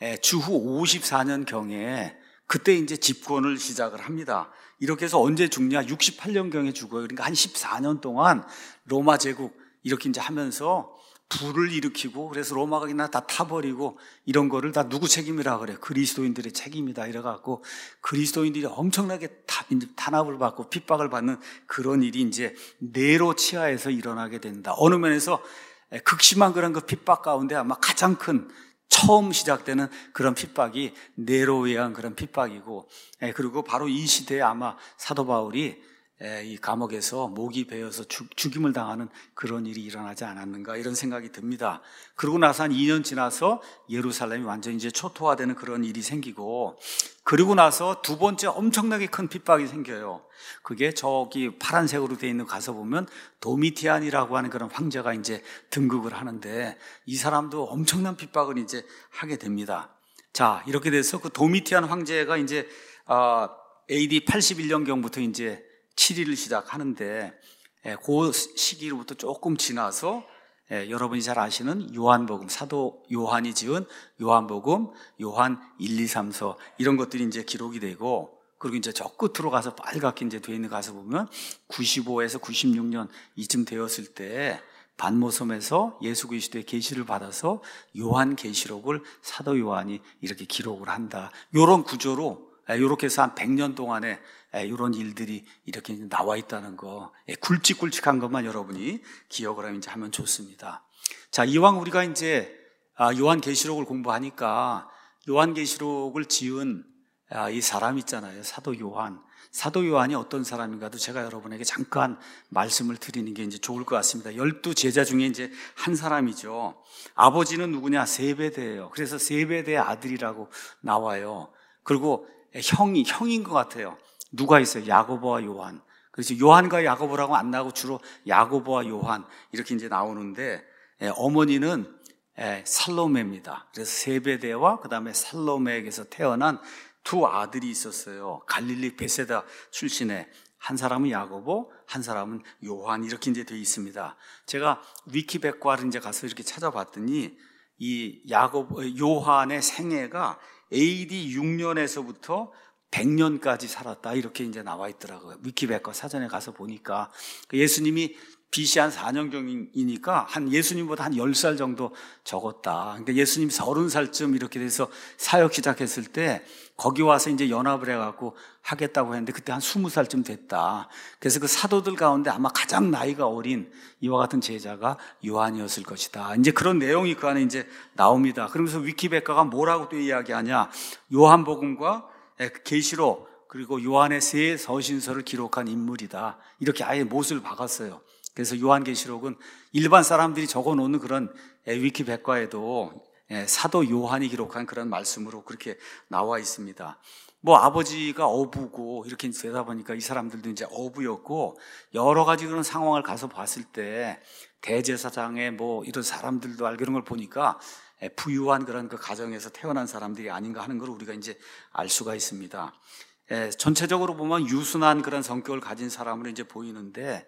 주후 54년경에 그때 이제 집권을 시작을 합니다. 이렇게 해서 언제 죽냐? 68년경에 죽어요. 그러니까 한 14년 동안 로마 제국 이렇게 이제 하면서 불을 일으키고, 그래서 로마가 그냥 다 타버리고, 이런 거를 다 누구 책임이라 그래요? 그리스도인들의 책임이다 이래갖고 그리스도인들이 엄청나게 탄압을 받고 핍박을 받는 그런 일이 이제 네로 치하에서 일어나게 된다. 어느 면에서 극심한 그런 그 핍박 가운데 아마 가장 큰, 처음 시작되는 그런 핍박이 네로에 의한 그런 핍박이고, 그리고 바로 이 시대에 아마 사도 바울이 이 감옥에서 목이 베어서 죽임을 당하는 그런 일이 일어나지 않았는가, 이런 생각이 듭니다. 그러고 나서 한 2년 지나서 예루살렘이 완전히 이제 초토화되는 그런 일이 생기고, 그리고 나서 두 번째 엄청나게 큰 핍박이 생겨요. 그게 저기 파란색으로 되어 있는 가서 보면 도미티안이라고 하는 그런 황제가 이제 등극을 하는데, 이 사람도 엄청난 핍박을 이제 하게 됩니다. 자, 이렇게 돼서 그 도미티안 황제가 이제 AD 81년경부터 이제 7일을 시작하는데, 그 시기로부터 조금 지나서 여러분이 잘 아시는 요한복음, 사도 요한이 지은 요한복음, 요한 1, 2, 3서 이런 것들이 이제 기록이 되고, 그리고 이제 저 끝으로 가서 빨갛게 이제 되어 있는 가서 보면 95에서 96년 이쯤 되었을 때 반모섬에서 예수 그리스도의 계시를 받아서 요한계시록을 사도 요한이 이렇게 기록을 한다. 이런 구조로 이렇게 해서 한 100년 동안에 이런 일들이 이렇게 나와 있다는 거, 굵직굵직한 것만 여러분이 기억을 하면 좋습니다. 자, 이왕 우리가 이제 요한계시록을 공부하니까 요한계시록을 지은 이 사람 있잖아요. 사도 요한. 사도 요한이 어떤 사람인가도 제가 여러분에게 잠깐 말씀을 드리는 게 이제 좋을 것 같습니다. 12제자 중에 이제 한 사람이죠. 아버지는 누구냐? 세베대예요. 그래서 세베대의 아들이라고 나와요. 그리고 형인 것 같아요. 누가 있어요? 야고보와 요한. 그래서 요한과 야고보라고 안 나오고 주로 야고보와 요한 이렇게 이제 나오는데, 어머니는 살로메입니다. 그래서 세베대와 그 다음에 살로메에게서 태어난 두 아들이 있었어요. 갈릴리 베세다 출신의, 한 사람은 야고보, 한 사람은 요한, 이렇게 이제 되어 있습니다. 제가 위키백과를 이제 가서 이렇게 찾아봤더니 이 요한의 생애가 AD 6년에서부터 100년까지 살았다, 이렇게 이제 나와 있더라고요. 위키백과 사전에 가서 보니까 예수님이 BC 한 4년경이니까 예수님보다 한 10살 정도 적었다. 그러니까 예수님 30살쯤 이렇게 돼서 사역 시작했을 때 거기 와서 이제 연합을 해갖고 하겠다고 했는데 그때 한 20살쯤 됐다. 그래서 그 사도들 가운데 아마 가장 나이가 어린 이와 같은 제자가 요한이었을 것이다. 이제 그런 내용이 그 안에 이제 나옵니다. 그러면서 위키백과가 뭐라고 또 이야기하냐? 요한복음과 계시록 그리고 요한의 세 서신서를 기록한 인물이다. 이렇게 아예 못을 박았어요. 그래서 요한계시록은 일반 사람들이 적어놓는 그런 위키백과에도 사도 요한이 기록한 그런 말씀으로 그렇게 나와 있습니다. 뭐 아버지가 어부고 이렇게 되다 보니까 이 사람들도 이제 어부였고, 여러 가지 그런 상황을 가서 봤을 때 대제사장의 뭐 이런 사람들도 알고 이런 걸 보니까 부유한 그런 그 가정에서 태어난 사람들이 아닌가 하는 걸 우리가 이제 알 수가 있습니다. 전체적으로 보면 유순한 그런 성격을 가진 사람으로 이제 보이는데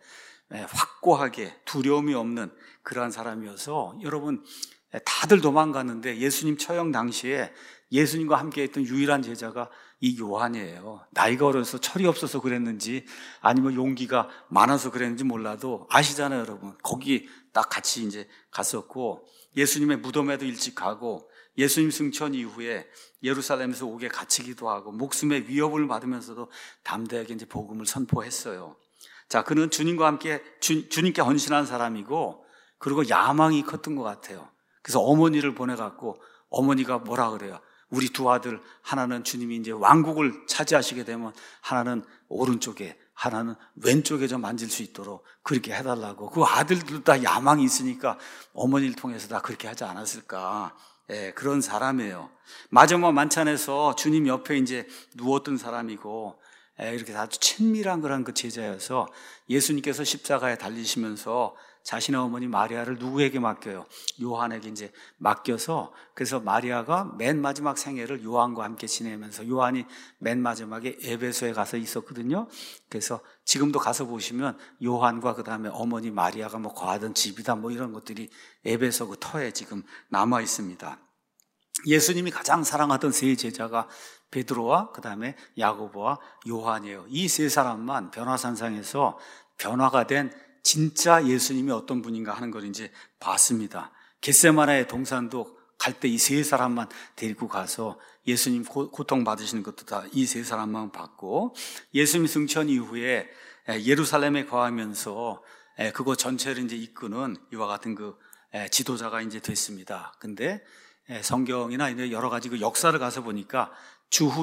확고하게 두려움이 없는 그러한 사람이어서 여러분 다들 도망갔는데 예수님 처형 당시에 예수님과 함께 했던 유일한 제자가 이 요한이에요. 나이가 어려서 철이 없어서 그랬는지 아니면 용기가 많아서 그랬는지 몰라도 아시잖아요, 여러분. 거기 딱 같이 이제 갔었고 예수님의 무덤에도 일찍 가고 예수님 승천 이후에 예루살렘에서 옥에 갇히기도 하고 목숨의 위협을 받으면서도 담대하게 이제 복음을 선포했어요. 자, 그는 주님과 함께 주님께 헌신한 사람이고 그리고 야망이 컸던 것 같아요. 그래서 어머니를 보내갖고 어머니가 뭐라 그래요? 우리 두 아들 하나는 주님이 이제 왕국을 차지하시게 되면 하나는 오른쪽에 하나는 왼쪽에 좀 앉을 수 있도록 그렇게 해달라고. 그 아들들도 다 야망이 있으니까 어머니를 통해서 다 그렇게 하지 않았을까. 그런 사람이에요. 마지막 만찬에서 주님 옆에 이제 누웠던 사람이고 이렇게 아주 친밀한 그런 그 제자여서 예수님께서 십자가에 달리시면서 자신의 어머니 마리아를 누구에게 맡겨요? 요한에게 이제 맡겨서 그래서 마리아가 맨 마지막 생애를 요한과 함께 지내면서 요한이 맨 마지막에 에베소에 가서 있었거든요. 그래서 지금도 가서 보시면 요한과 그 다음에 어머니 마리아가 뭐 거하던 집이다 뭐 이런 것들이 에베소 그 터에 지금 남아 있습니다. 예수님이 가장 사랑하던 세 제자가 베드로와 그 다음에 야고보와 요한이에요. 이 세 사람만 변화산상에서 변화가 된 진짜 예수님이 어떤 분인가 하는 걸 이제 봤습니다. 겟세마네의 동산도 갈 때 이 세 사람만 데리고 가서 예수님 고통 받으시는 것도 다 이 세 사람만 봤고 예수님 승천 이후에 예루살렘에 거하면서 그거 전체를 이제 이끄는 이와 같은 그 지도자가 이제 됐습니다. 근데 성경이나 여러 가지 그 역사를 가서 보니까 주후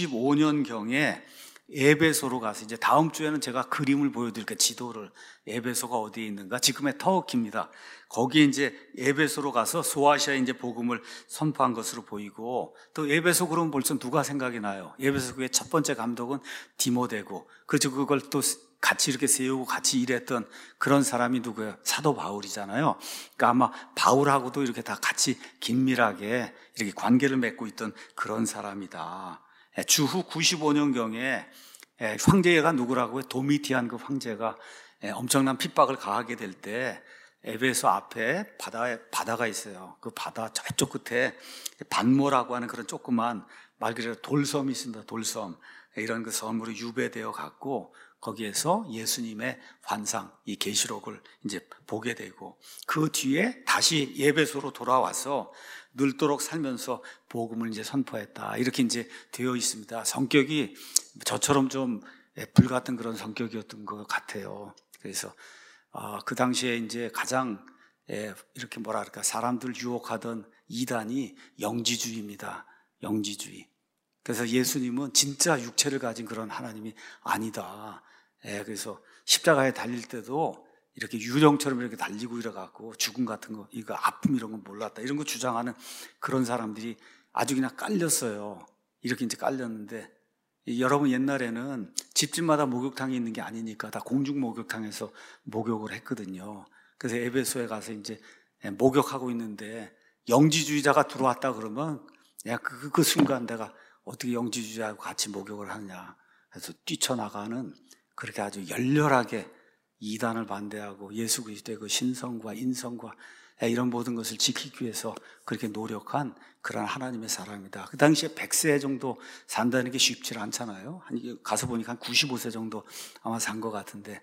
65년경에 에베소로 가서 이제 다음 주에는 제가 그림을 보여드릴게요. 지도를. 에베소가 어디에 있는가? 지금의 터키입니다. 거기에 이제 에베소로 가서 소아시아에 이제 복음을 선포한 것으로 보이고 또 에베소 그러면 벌써 누가 생각이 나요? 에베소 교회 첫 번째 감독은 디모데고 그렇죠. 그걸 또 같이 이렇게 세우고 같이 일했던 그런 사람이 누구예요? 사도 바울이잖아요. 그러니까 아마 바울하고도 이렇게 다 같이 긴밀하게 이렇게 관계를 맺고 있던 그런 사람이다. 주후 95년경에 황제가 누구라고요? 도미티안 그 황제가 엄청난 핍박을 가하게 될 때 에베소 앞에 바다가 있어요. 그 바다 저쪽 끝에 반모라고 하는 그런 조그만 말 그대로 돌섬이 있습니다. 돌섬. 이런 그 섬으로 유배되어 갔고 거기에서 예수님의 환상, 이 계시록을 이제 보게 되고 그 뒤에 다시 에베소로 돌아와서 늙도록 살면서 복음을 이제 선포했다. 이렇게 이제 되어 있습니다. 성격이 저처럼 좀 불같은 그런 성격이었던 것 같아요. 그래서 그 당시에 이제 가장 이렇게 뭐랄까 사람들 유혹하던 이단이 영지주의입니다. 영지주의. 그래서 예수님은 진짜 육체를 가진 그런 하나님이 아니다. 그래서 십자가에 달릴 때도 이렇게 유령처럼 이렇게 달리고 이래갖고 죽음 같은 거, 이거 아픔 이런 거 몰랐다. 이런 거 주장하는 그런 사람들이 아주 그냥 깔렸어요. 이렇게 이제 깔렸는데 여러분 옛날에는 집집마다 목욕탕이 있는 게 아니니까 다 공중 목욕탕에서 목욕을 했거든요. 그래서 에베소에 가서 이제 목욕하고 있는데 영지주의자가 들어왔다 그러면 야, 그 순간 내가 어떻게 영지주의자하고 같이 목욕을 하느냐. 그래서 뛰쳐나가는 그렇게 아주 열렬하게 이단을 반대하고 예수 그리스도의 그 신성과 인성과 이런 모든 것을 지키기 위해서 그렇게 노력한 그런 하나님의 사람이다. 그 당시에 100세 정도 산다는 게 쉽지 않잖아요. 가서 보니까 한 95세 정도 아마 산 것 같은데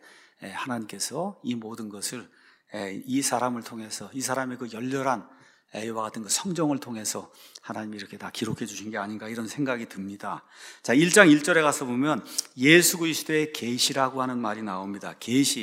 하나님께서 이 모든 것을 이 사람을 통해서 이 사람의 그 열렬한 이와 같은 그 성정을 통해서 하나님이 이렇게 다 기록해 주신 게 아닌가 이런 생각이 듭니다. 자, 1장 1절에 가서 보면 예수 그리스도의 계시라고 하는 말이 나옵니다.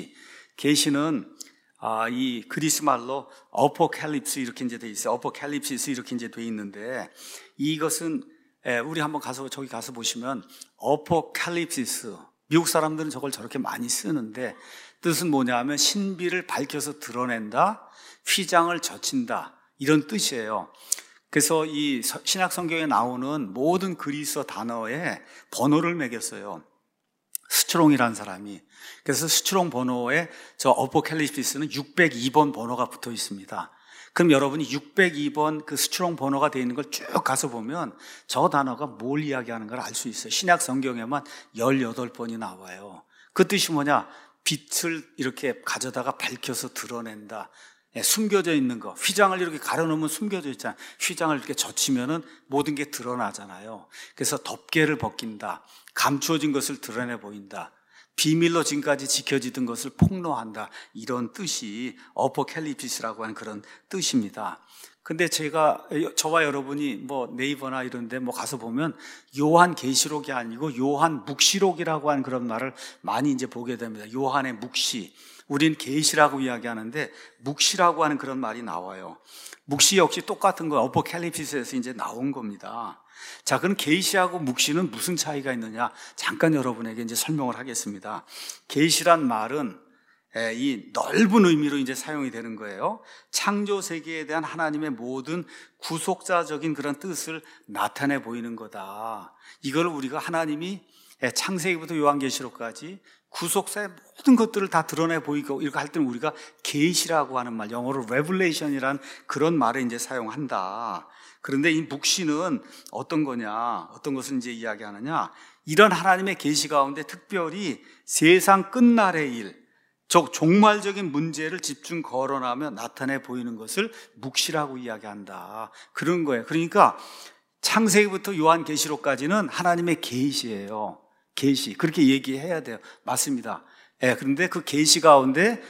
계시는 이 그리스 말로 어포칼립스 이렇게 이제 돼 있어요. 어포칼립시스 이렇게 이제 돼 있는데 이것은 우리 한번 저기 가서 보시면 어포칼립시스 미국 사람들은 저걸 저렇게 많이 쓰는데 뜻은 뭐냐면 신비를 밝혀서 드러낸다, 휘장을 젖힌다 이런 뜻이에요. 그래서 이 신약 성경에 나오는 모든 그리스어 단어에 번호를 매겼어요. 스트롱이라는 사람이. 그래서 스트롱 번호에 저 어포칼립시스는 602번 번호가 붙어 있습니다. 그럼 여러분이 602번 그 스트롱 번호가 되어 있는 걸 쭉 가서 보면 저 단어가 뭘 이야기하는 걸 알 수 있어요. 신약 성경에만 18번이 나와요. 그 뜻이 뭐냐? 빛을 이렇게 가져다가 밝혀서 드러낸다. 숨겨져 있는 거, 휘장을 이렇게 가려놓으면 숨겨져 있잖아요. 휘장을 이렇게 젖히면은 모든 게 드러나잖아요. 그래서 덮개를 벗긴다. 감추어진 것을 드러내 보인다. 비밀로 지금까지 지켜지던 것을 폭로한다. 이런 뜻이 어포캘립시스라고 하는 그런 뜻입니다. 근데 저와 여러분이 뭐 네이버나 이런 데 뭐 가서 보면 요한 계시록이 아니고 요한 묵시록이라고 하는 그런 말을 많이 이제 보게 됩니다. 요한의 묵시. 우린 계시라고 이야기하는데 묵시라고 하는 그런 말이 나와요. 묵시 역시 똑같은 거예요. 어포캘립시스에서 이제 나온 겁니다. 자, 그럼 계시하고 묵시는 무슨 차이가 있느냐? 잠깐 여러분에게 이제 설명을 하겠습니다. 계시란 말은 이 넓은 의미로 이제 사용이 되는 거예요. 창조 세계에 대한 하나님의 모든 구속자적인 그런 뜻을 나타내 보이는 거다. 이걸 우리가 하나님이 창세기부터 요한계시록까지 구속사의 모든 것들을 다 드러내 보이고 이렇게 할 때는 우리가 계시라고 하는 말, 영어로 revelation이라는 그런 말을 이제 사용한다. 그런데 이 묵시는 어떤 거냐? 어떤 것을 이제 이야기하느냐? 이런 하나님의 계시 가운데 특별히 세상 끝날의 일, 즉 종말적인 문제를 집중 거론하며 나타내 보이는 것을 묵시라고 이야기한다. 그런 거예요. 그러니까 창세기부터 요한계시록까지는 하나님의 계시예요. 계시. 그렇게 얘기해야 돼요. 맞습니다. 그런데 그 계시 가운데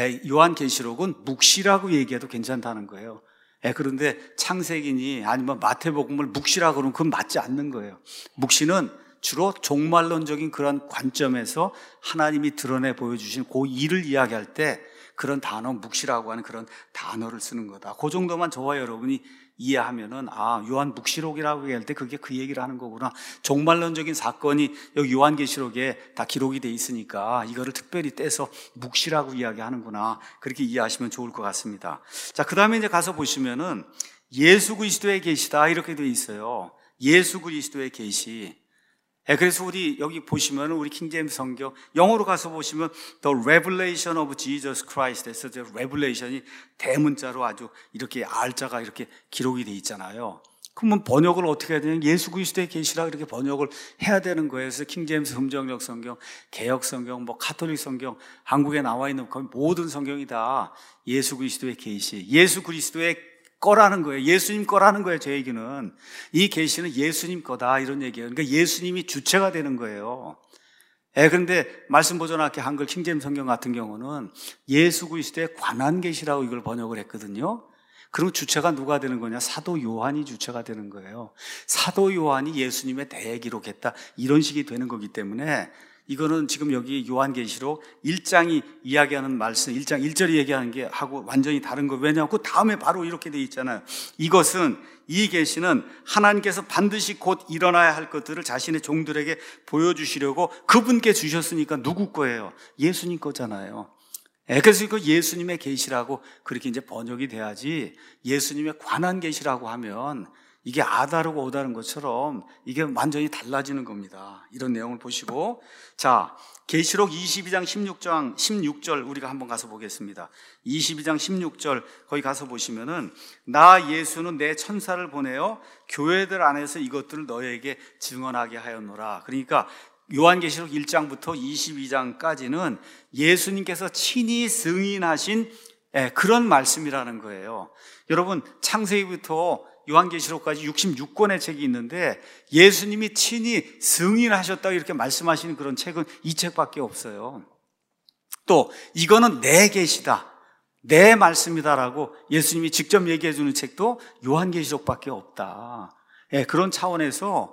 요한계시록은 묵시라고 얘기해도 괜찮다는 거예요. 그런데 창세기니 아니면 마태복음을 묵시라고 그러면 그건 맞지 않는 거예요. 묵시는 주로 종말론적인 그런 관점에서 하나님이 드러내 보여주신 그 일을 이야기할 때 그런 단어 묵시라고 하는 그런 단어를 쓰는 거다. 그 정도만 저와 여러분이 이해하면은 요한 묵시록이라고 얘기할 때 그게 그 얘기를 하는 거구나. 종말론적인 사건이 여기 요한계시록에 다 기록이 돼 있으니까 이거를 특별히 떼서 묵시라고 이야기하는구나. 그렇게 이해하시면 좋을 것 같습니다. 자, 그다음에 이제 가서 보시면은 예수 그리스도의 계시다 이렇게 돼 있어요. 예수 그리스도의 계시. 그래서 우리 여기 보시면 우리 킹제임스 성경 영어로 가서 보시면 The Revelation of Jesus Christ 에서 Revelation이 대문자로 아주 이렇게 R자가 이렇게 기록이 돼 있잖아요. 그러면 번역을 어떻게 해야 되냐? 예수 그리스도의 계시라 이렇게 번역을 해야 되는 거예요. 그래서 킹제임스 금정역 성경, 개역 성경, 뭐 카톨릭 성경, 한국에 나와 있는 거의 모든 성경이 다 예수 그리스도의 계시, 예수 그리스도의 거라는 거예요. 예수님 거라는 거예요. 제 얘기는 이 계시는 예수님 거다 이런 얘기예요. 그러니까 예수님이 주체가 되는 거예요. 그런데 말씀 보존학회 한글 킹제임스 성경 같은 경우는 예수 그리스도의 관한 계시라고 이걸 번역을 했거든요. 그럼 주체가 누가 되는 거냐? 사도 요한이 주체가 되는 거예요. 사도 요한이 예수님에 대해 기록했다 이런 식이 되는 거기 때문에 이거는 지금 여기 요한계시록 1장이 이야기하는 말씀, 1장 1절이 얘기하는 게 하고 완전히 다른 거예요. 왜냐하면 그 다음에 바로 이렇게 돼 있잖아요. 이것은, 이 계시는 하나님께서 반드시 곧 일어나야 할 것들을 자신의 종들에게 보여주시려고 그분께 주셨으니까 누구 거예요? 예수님 거잖아요. 그래서 이거 예수님의 계시라고 그렇게 이제 번역이 돼야지 예수님의 관한 계시라고 하면 이게 아다르고 오다른 것처럼 이게 완전히 달라지는 겁니다. 이런 내용을 보시고, 자, 계시록 22장 16절 우리가 한번 가서 보겠습니다. 22장 16절 거기 가서 보시면은 나 예수는 내 천사를 보내어 교회들 안에서 이것들을 너에게 증언하게 하였노라. 그러니까 요한계시록 1장부터 22장까지는 예수님께서 친히 승인하신 그런 말씀이라는 거예요. 여러분, 창세기부터 요한계시록까지 66권의 책이 있는데 예수님이 친히 승인하셨다고 이렇게 말씀하시는 그런 책은 이 책밖에 없어요. 또 이거는 내 계시다, 내 말씀이다라고 예수님이 직접 얘기해 주는 책도 요한계시록밖에 없다. 그런 차원에서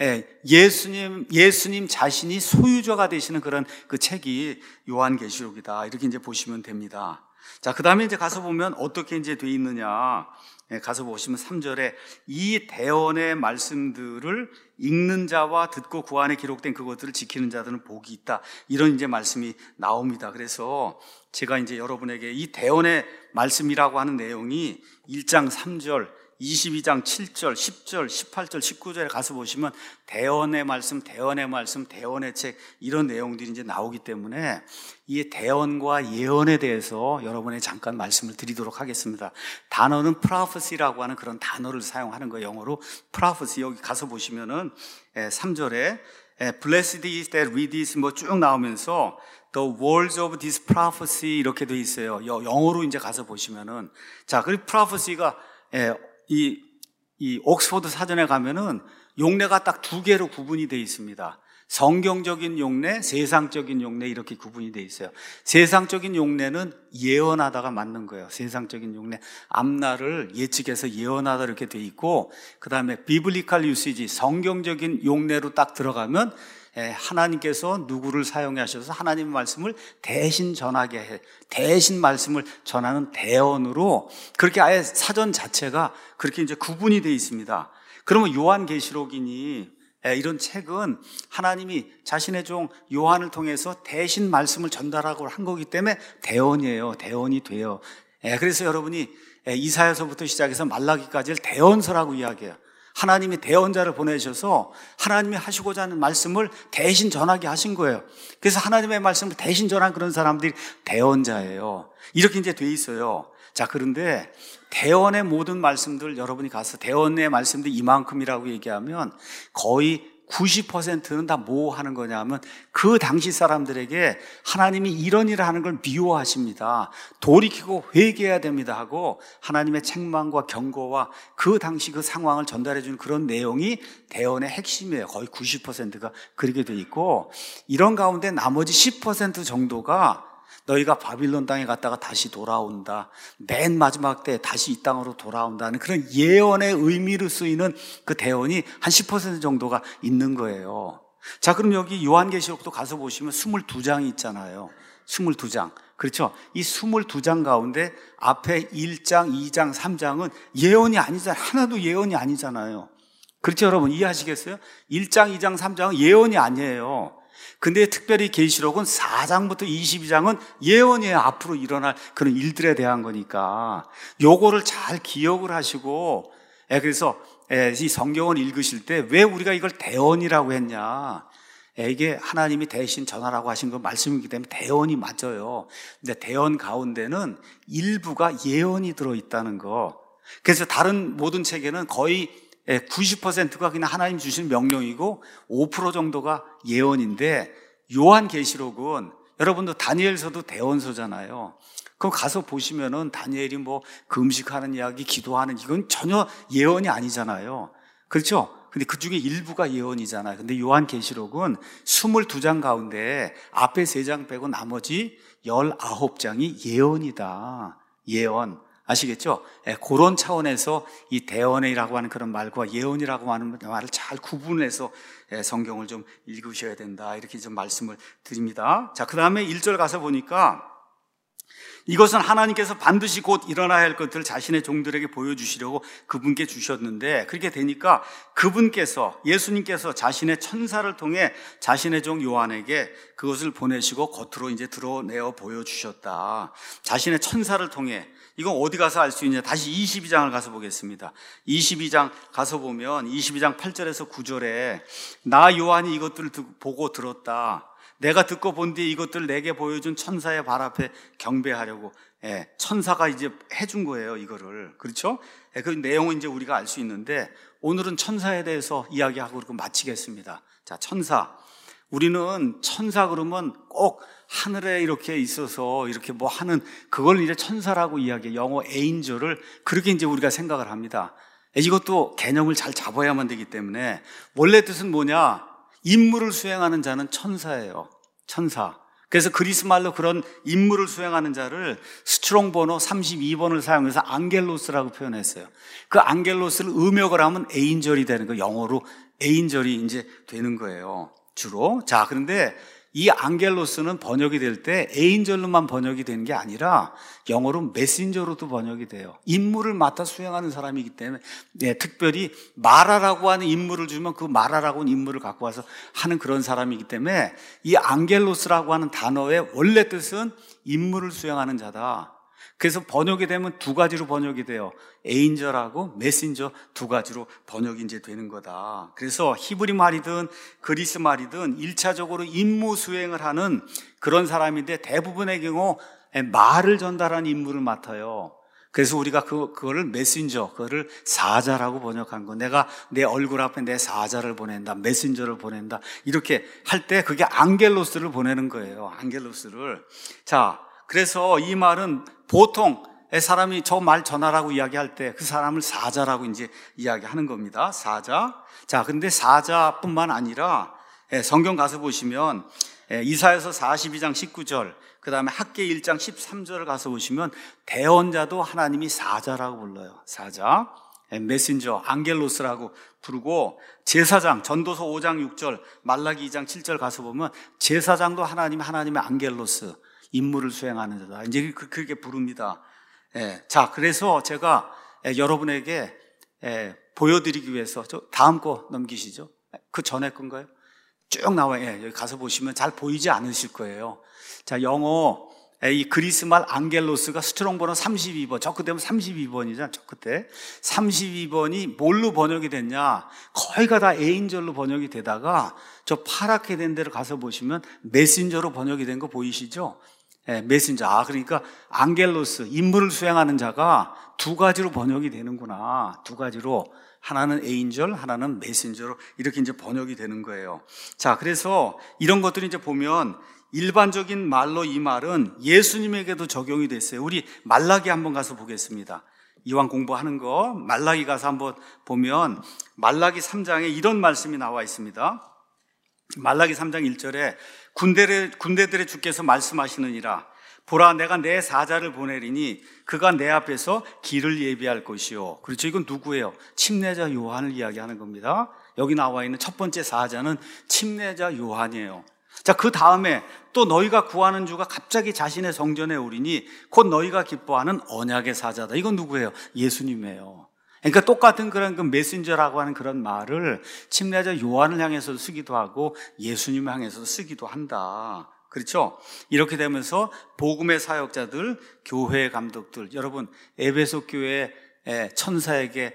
예수님 자신이 소유자가 되시는 그런 그 책이 요한계시록이다. 이렇게 이제 보시면 됩니다. 자, 그 다음에 이제 가서 보면 어떻게 이제 돼 있느냐. 가서 보시면 3절에 이 대언의 말씀들을 읽는 자와 듣고 그 안에 기록된 그것들을 지키는 자들은 복이 있다. 이런 이제 말씀이 나옵니다. 그래서 제가 이제 여러분에게 이 대언의 말씀이라고 하는 내용이 1장 3절, 22장 7절, 10절, 18절, 19절에 가서 보시면 대언의 말씀, 대언의 말씀, 대언의 책 이런 내용들이 이제 나오기 때문에 이 대언과 예언에 대해서 여러분의 잠깐 말씀을 드리도록 하겠습니다. 단어는 prophecy라고 하는 그런 단어를 사용하는 거예요. 영어로 prophecy. 여기 가서 보시면은 3절에 Blessed is that read this 뭐 쭉 나오면서 The words of this prophecy 이렇게 돼 있어요. 영어로 이제 가서 보시면은 자, 그리고 prophecy가 이 옥스퍼드 사전에 가면은 용례가 딱 두 개로 구분이 돼 있습니다. 성경적인 용례, 세상적인 용례 이렇게 구분이 돼 있어요. 세상적인 용례는 예언하다가 맞는 거예요. 세상적인 용례, 앞날을 예측해서 예언하다 이렇게 돼 있고, 그 다음에 비블리컬 유시지, 성경적인 용례로 딱 들어가면 하나님께서 누구를 사용해 하셔서 하나님의 말씀을 대신 전하게 해, 대신 말씀을 전하는 대언으로 그렇게 아예 사전 자체가 그렇게 이제 구분이 돼 있습니다. 그러면 요한계시록이니 이런 책은 하나님이 자신의 종 요한을 통해서 대신 말씀을 전달하고 한 거기 때문에 대언이에요. 대언이 돼요. 그래서 여러분이 이사야서부터 시작해서 말라기까지를 대언서라고 이야기해요. 하나님이 대언자를 보내셔서 하나님이 하시고자 하는 말씀을 대신 전하게 하신 거예요. 그래서 하나님의 말씀을 대신 전한 그런 사람들이 대언자예요. 이렇게 이제 돼 있어요. 자, 그런데 대언의 모든 말씀들 여러분이 가서 대언의 말씀들이 이만큼이라고 얘기하면 거의 90%는 다 뭐 하는 거냐면 그 당시 사람들에게 하나님이 이런 일을 하는 걸 미워하십니다. 돌이키고 회개해야 됩니다 하고 하나님의 책망과 경고와 그 당시 그 상황을 전달해 주는 그런 내용이 대언의 핵심이에요. 거의 90%가 그렇게 돼 있고, 이런 가운데 나머지 10% 정도가 너희가 바빌론 땅에 갔다가 다시 돌아온다, 맨 마지막 때 다시 이 땅으로 돌아온다는 그런 예언의 의미로 쓰이는 그 대언이 한 10% 정도가 있는 거예요. 자, 그럼 여기 요한계시록도 가서 보시면 22장이 있잖아요. 22장. 그렇죠? 이 22장 가운데 앞에 1장, 2장, 3장은 예언이 아니잖아요. 하나도 예언이 아니잖아요. 그렇죠, 여러분? 이해하시겠어요? 1장, 2장, 3장은 예언이 아니에요. 근데 특별히 계시록은 4장부터 22장은 예언이에요. 앞으로 일어날 그런 일들에 대한 거니까 요거를 잘 기억을 하시고, 그래서 이 성경을 읽으실 때 왜 우리가 이걸 대언이라고 했냐, 이게 하나님이 대신 전하라고 하신 거 말씀이기 때문에 대언이 맞아요. 근데 대언 가운데는 일부가 예언이 들어있다는 거. 그래서 다른 모든 책에는 거의 90%가 그냥 하나님 주신 명령이고 5% 정도가 예언인데, 요한계시록은 여러분도 다니엘서도 대언서잖아요. 그럼 가서 보시면은 다니엘이 뭐 금식하는 이야기, 기도하는, 이건 전혀 예언이 아니잖아요. 그렇죠? 근데 그 중에 일부가 예언이잖아요. 근데 요한계시록은 22장 가운데 앞에 3장 빼고 나머지 19장이 예언이다. 예언. 아시겠죠? 그런 차원에서 이 대언이라고 하는 그런 말과 예언이라고 하는 말을 잘 구분해서 성경을 좀 읽으셔야 된다, 이렇게 좀 말씀을 드립니다. 자, 그 다음에 1절 가서 보니까 이것은 하나님께서 반드시 곧 일어나야 할 것들을 자신의 종들에게 보여주시려고 그분께 주셨는데, 그렇게 되니까 그분께서, 예수님께서 자신의 천사를 통해 자신의 종 요한에게 그것을 보내시고 겉으로 이제 드러내어 보여주셨다. 자신의 천사를 통해. 이건 어디 가서 알 수 있냐? 다시 22장을 가서 보겠습니다. 22장 가서 보면 22장 8절에서 9절에 나 요한이 이것들을 보고 들었다. 내가 듣고 본 뒤에 이것들을 내게 보여준 천사의 발 앞에 경배하려고. 천사가 이제 해준 거예요, 이거를. 그렇죠? 그 내용은 이제 우리가 알 수 있는데, 오늘은 천사에 대해서 이야기하고 그리고 마치겠습니다. 자, 천사. 우리는 천사 그러면 꼭 하늘에 이렇게 있어서 이렇게 뭐 하는 그걸 이제 천사라고 이야기해요. 영어 에인저를 그렇게 이제 우리가 생각을 합니다. 이것도 개념을 잘 잡아야만 되기 때문에, 원래 뜻은 뭐냐? 임무를 수행하는 자는 천사예요. 천사. 그래서 그리스 말로 그런 임무를 수행하는 자를 스트롱 번호 32번을 사용해서 앙겔로스라고 표현했어요. 그 앙겔로스를 음역을 하면 에인절이 되는 거예요. 영어로 에인절이 이제 되는 거예요, 주로. 자, 그런데 이 앙겔로스는 번역이 될 때 에인절로만 번역이 되는 게 아니라 영어로 메신저로도 번역이 돼요. 임무를 맡아 수행하는 사람이기 때문에, 특별히 마라라고 하는 임무를 주면 그 마라라고 하는 임무를 갖고 와서 하는 그런 사람이기 때문에 이 앙겔로스라고 하는 단어의 원래 뜻은 임무를 수행하는 자다. 그래서 번역이 되면 두 가지로 번역이 돼요. 에인절하고 메신저 두 가지로 번역이 이제 되는 거다. 그래서 히브리 말이든 그리스 말이든 1차적으로 임무 수행을 하는 그런 사람인데 대부분의 경우 말을 전달하는 임무를 맡아요. 그래서 우리가 그거를 메신저, 그거를 사자라고 번역한 거. 내가 내 얼굴 앞에 내 사자를 보낸다, 메신저를 보낸다. 이렇게 할 때 그게 앙겔로스를 보내는 거예요. 앙겔로스를. 자, 그래서 이 말은 보통 사람이 저 말 전하라고 이야기할 때 그 사람을 사자라고 이제 이야기하는 겁니다. 사자. 자, 근데 사자뿐만 아니라 성경 가서 보시면 이사야서 42장 19절, 그 다음에 학개 1장 13절을 가서 보시면 대언자도 하나님이 사자라고 불러요. 사자, 메신저, 앙겔로스라고 부르고, 제사장, 전도서 5장 6절, 말라기 2장 7절 가서 보면 제사장도 하나님의 앙겔로스, 임무를 수행하는 자다. 이제 그렇게 부릅니다. 자, 그래서 제가 여러분에게 보여드리기 위해서, 다음 거 넘기시죠. 그 전에 건가요? 쭉 나와요. 여기 가서 보시면 잘 보이지 않으실 거예요. 자, 영어 이 그리스 말 앙겔로스가 스트롱 번호 32번, 저 끝에 32번이잖아. 저 끝에 32번이 뭘로 번역이 됐냐? 거의가 다 에인절로 번역이 되다가 저 파랗게 된 데를 가서 보시면 메신저로 번역이 된 거 보이시죠? 메신저. 그러니까 앙겔로스, 임무를 수행하는 자가 두 가지로 번역이 되는구나. 두 가지로. 하나는 에인절, 하나는 메신저로 이렇게 이제 번역이 되는 거예요. 자, 그래서 이런 것들이 이제 보면 일반적인 말로 이 말은 예수님에게도 적용이 됐어요. 우리 말라기 한번 가서 보겠습니다. 이왕 공부하는 거 말라기 가서 한번 보면 말라기 3장에 이런 말씀이 나와 있습니다. 말라기 3장 1절에 군대들의 주께서 말씀하시느니라. 보라, 내가 내 사자를 보내리니 그가 내 앞에서 길을 예비할 것이요. 그렇죠. 이건 누구예요? 침례자 요한을 이야기하는 겁니다. 여기 나와 있는 첫 번째 사자는 침례자 요한이에요. 자, 그 다음에 또 너희가 구하는 주가 갑자기 자신의 성전에 오리니 곧 너희가 기뻐하는 언약의 사자다. 이건 누구예요? 예수님이에요. 그러니까 똑같은 그런 그 메신저라고 하는 그런 말을 침례자 요한을 향해서 쓰기도 하고 예수님을 향해서 쓰기도 한다. 그렇죠? 이렇게 되면서 복음의 사역자들, 교회 감독들, 여러분 에베소 교회 천사에게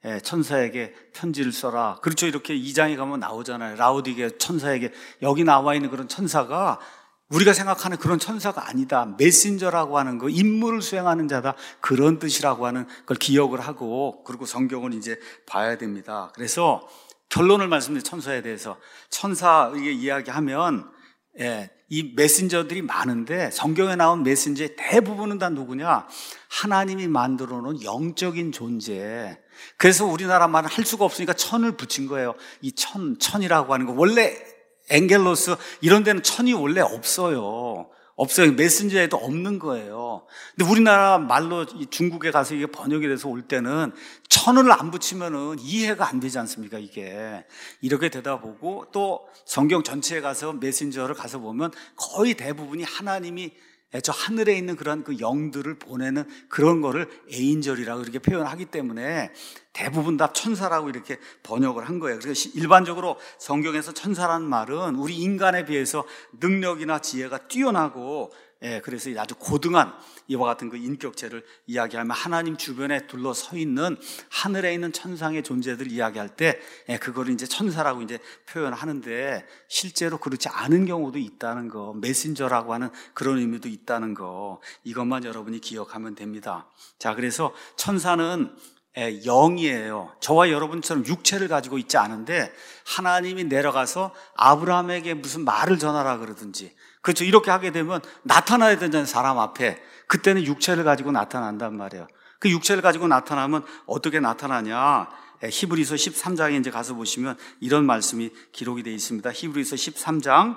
편지를 써라. 그렇죠? 이렇게 2장에 가면 나오잖아요. 라오디게 천사에게. 여기 나와 있는 그런 천사가 우리가 생각하는 그런 천사가 아니다. 메신저라고 하는 거, 임무를 수행하는 자다. 그런 뜻이라고 하는 걸 기억을 하고, 그리고 성경을 이제 봐야 됩니다. 그래서 결론을 말씀드린 천사에 대해서. 천사 이야기하면 이 메신저들이 많은데 성경에 나온 메신저의 대부분은 다 누구냐? 하나님이 만들어 놓은 영적인 존재. 그래서 우리나라 말은 할 수가 없으니까 천을 붙인 거예요. 이 천이라고 하는 거. 원래 앵겔로스 이런 데는 천이 원래 없어요. 메신저에도 없는 거예요. 근데 우리나라 말로 중국에 가서 이게 번역이 돼서 올 때는 천을 안 붙이면은 이해가 안 되지 않습니까? 이게 이렇게 되다 보고 또 성경 전체에 가서 메신저를 가서 보면 거의 대부분이 하나님이 저 하늘에 있는 그런 그 영들을 보내는 그런 거를 에인절이라고 이렇게 표현하기 때문에 대부분 다 천사라고 이렇게 번역을 한 거예요. 그래서 일반적으로 성경에서 천사라는 말은 우리 인간에 비해서 능력이나 지혜가 뛰어나고 그래서 아주 고등한 이와 같은 그 인격체를 이야기하면 하나님 주변에 둘러서 있는 하늘에 있는 천상의 존재들 이야기할 때 그거를 이제 천사라고 이제 표현하는데 실제로 그렇지 않은 경우도 있다는 거, 메신저라고 하는 그런 의미도 있다는 거, 이것만 여러분이 기억하면 됩니다. 자, 그래서 천사는 영이에요. 저와 여러분처럼 육체를 가지고 있지 않은데 하나님이 내려가서 아브라함에게 무슨 말을 전하라 그러든지, 그렇죠, 이렇게 하게 되면 나타나야 되잖아요. 사람 앞에. 그때는 육체를 가지고 나타난단 말이에요. 그 육체를 가지고 나타나면 어떻게 나타나냐? 히브리서 13장에 이제 가서 보시면 이런 말씀이 기록이 되어 있습니다. 히브리서 13장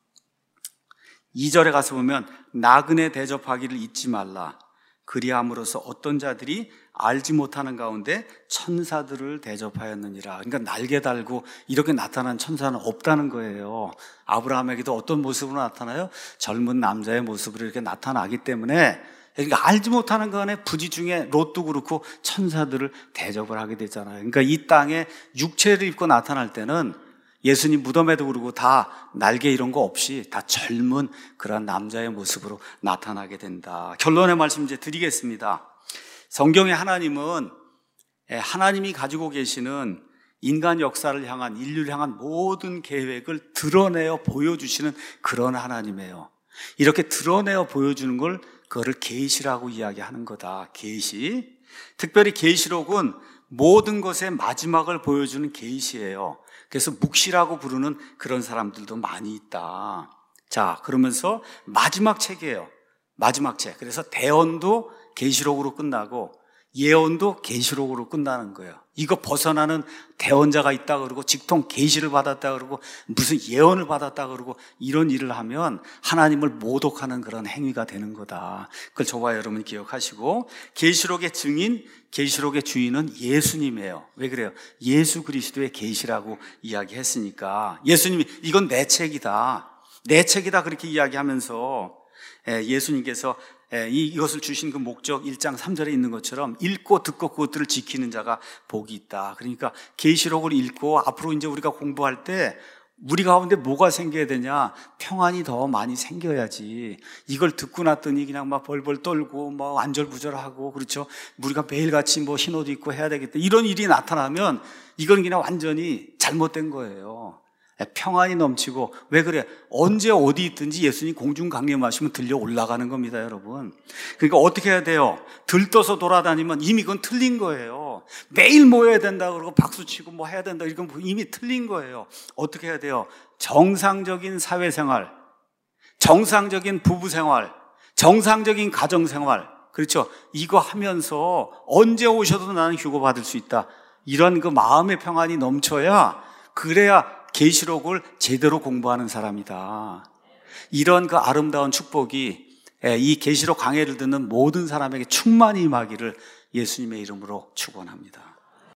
2절에 가서 보면 나그네 대접하기를 잊지 말라. 그리함으로써 어떤 자들이 알지 못하는 가운데 천사들을 대접하였느니라. 그러니까 날개 달고 이렇게 나타난 천사는 없다는 거예요. 아브라함에게도 어떤 모습으로 나타나요? 젊은 남자의 모습으로 이렇게 나타나기 때문에, 그러니까 알지 못하는 거에 부지 중에 롯도 그렇고 천사들을 대접을 하게 되잖아요. 그러니까 이 땅에 육체를 입고 나타날 때는 예수님 무덤에도 그러고 다 날개 이런 거 없이 다 젊은 그런 남자의 모습으로 나타나게 된다. 결론의 말씀 이제 드리겠습니다. 성경의 하나님은 하나님이 가지고 계시는 인간 역사를 향한, 인류를 향한 모든 계획을 드러내어 보여주시는 그런 하나님이에요. 이렇게 드러내어 보여주는 걸 그거를 계시라고 이야기하는 거다. 계시. 특별히 계시록은 모든 것의 마지막을 보여주는 계시예요. 그래서 묵시라고 부르는 그런 사람들도 많이 있다. 자, 그러면서 마지막 책이에요. 마지막 책. 그래서 대언도 계시록으로 끝나고 예언도 계시록으로 끝나는 거예요. 이거 벗어나는 대언자가 있다 그러고 직통 계시를 받았다 그러고 무슨 예언을 받았다 그러고 이런 일을 하면 하나님을 모독하는 그런 행위가 되는 거다. 그걸 저와 여러분 기억하시고, 계시록의 증인, 계시록의 주인은 예수님이에요. 왜 그래요? 예수 그리스도의 계시라고 이야기했으니까. 예수님이 이건 내 책이다, 내 책이다 그렇게 이야기하면서 예수님께서 이것을 주신 그 목적 1장 3절에 있는 것처럼 읽고 듣고 그것들을 지키는 자가 복이 있다. 그러니까 계시록을 읽고 앞으로 이제 우리가 공부할 때 우리 가운데 뭐가 생겨야 되냐? 평안이 더 많이 생겨야지. 이걸 듣고 났더니 그냥 막 벌벌 떨고 막 안절부절하고, 그렇죠? 우리가 매일같이 뭐 흰옷 입고 해야 되겠다, 이런 일이 나타나면 이건 그냥 완전히 잘못된 거예요. 평안이 넘치고, 왜 그래? 언제 어디 있든지 예수님 공중 강림하시면 들려 올라가는 겁니다, 여러분. 그러니까 어떻게 해야 돼요? 들떠서 돌아다니면 이미 그건 틀린 거예요. 매일 모여야 된다 그러고 박수치고 뭐 해야 된다, 이건 이미 틀린 거예요. 어떻게 해야 돼요? 정상적인 사회생활, 정상적인 부부생활, 정상적인 가정생활, 그렇죠? 이거 하면서 언제 오셔도 나는 휴고 받을 수 있다, 이런 그 마음의 평안이 넘쳐야, 그래야 계시록을 제대로 공부하는 사람이다. 이런 그 아름다운 축복이 이 계시록 강해를 듣는 모든 사람에게 충만히 임하기를 예수님의 이름으로 축원합니다.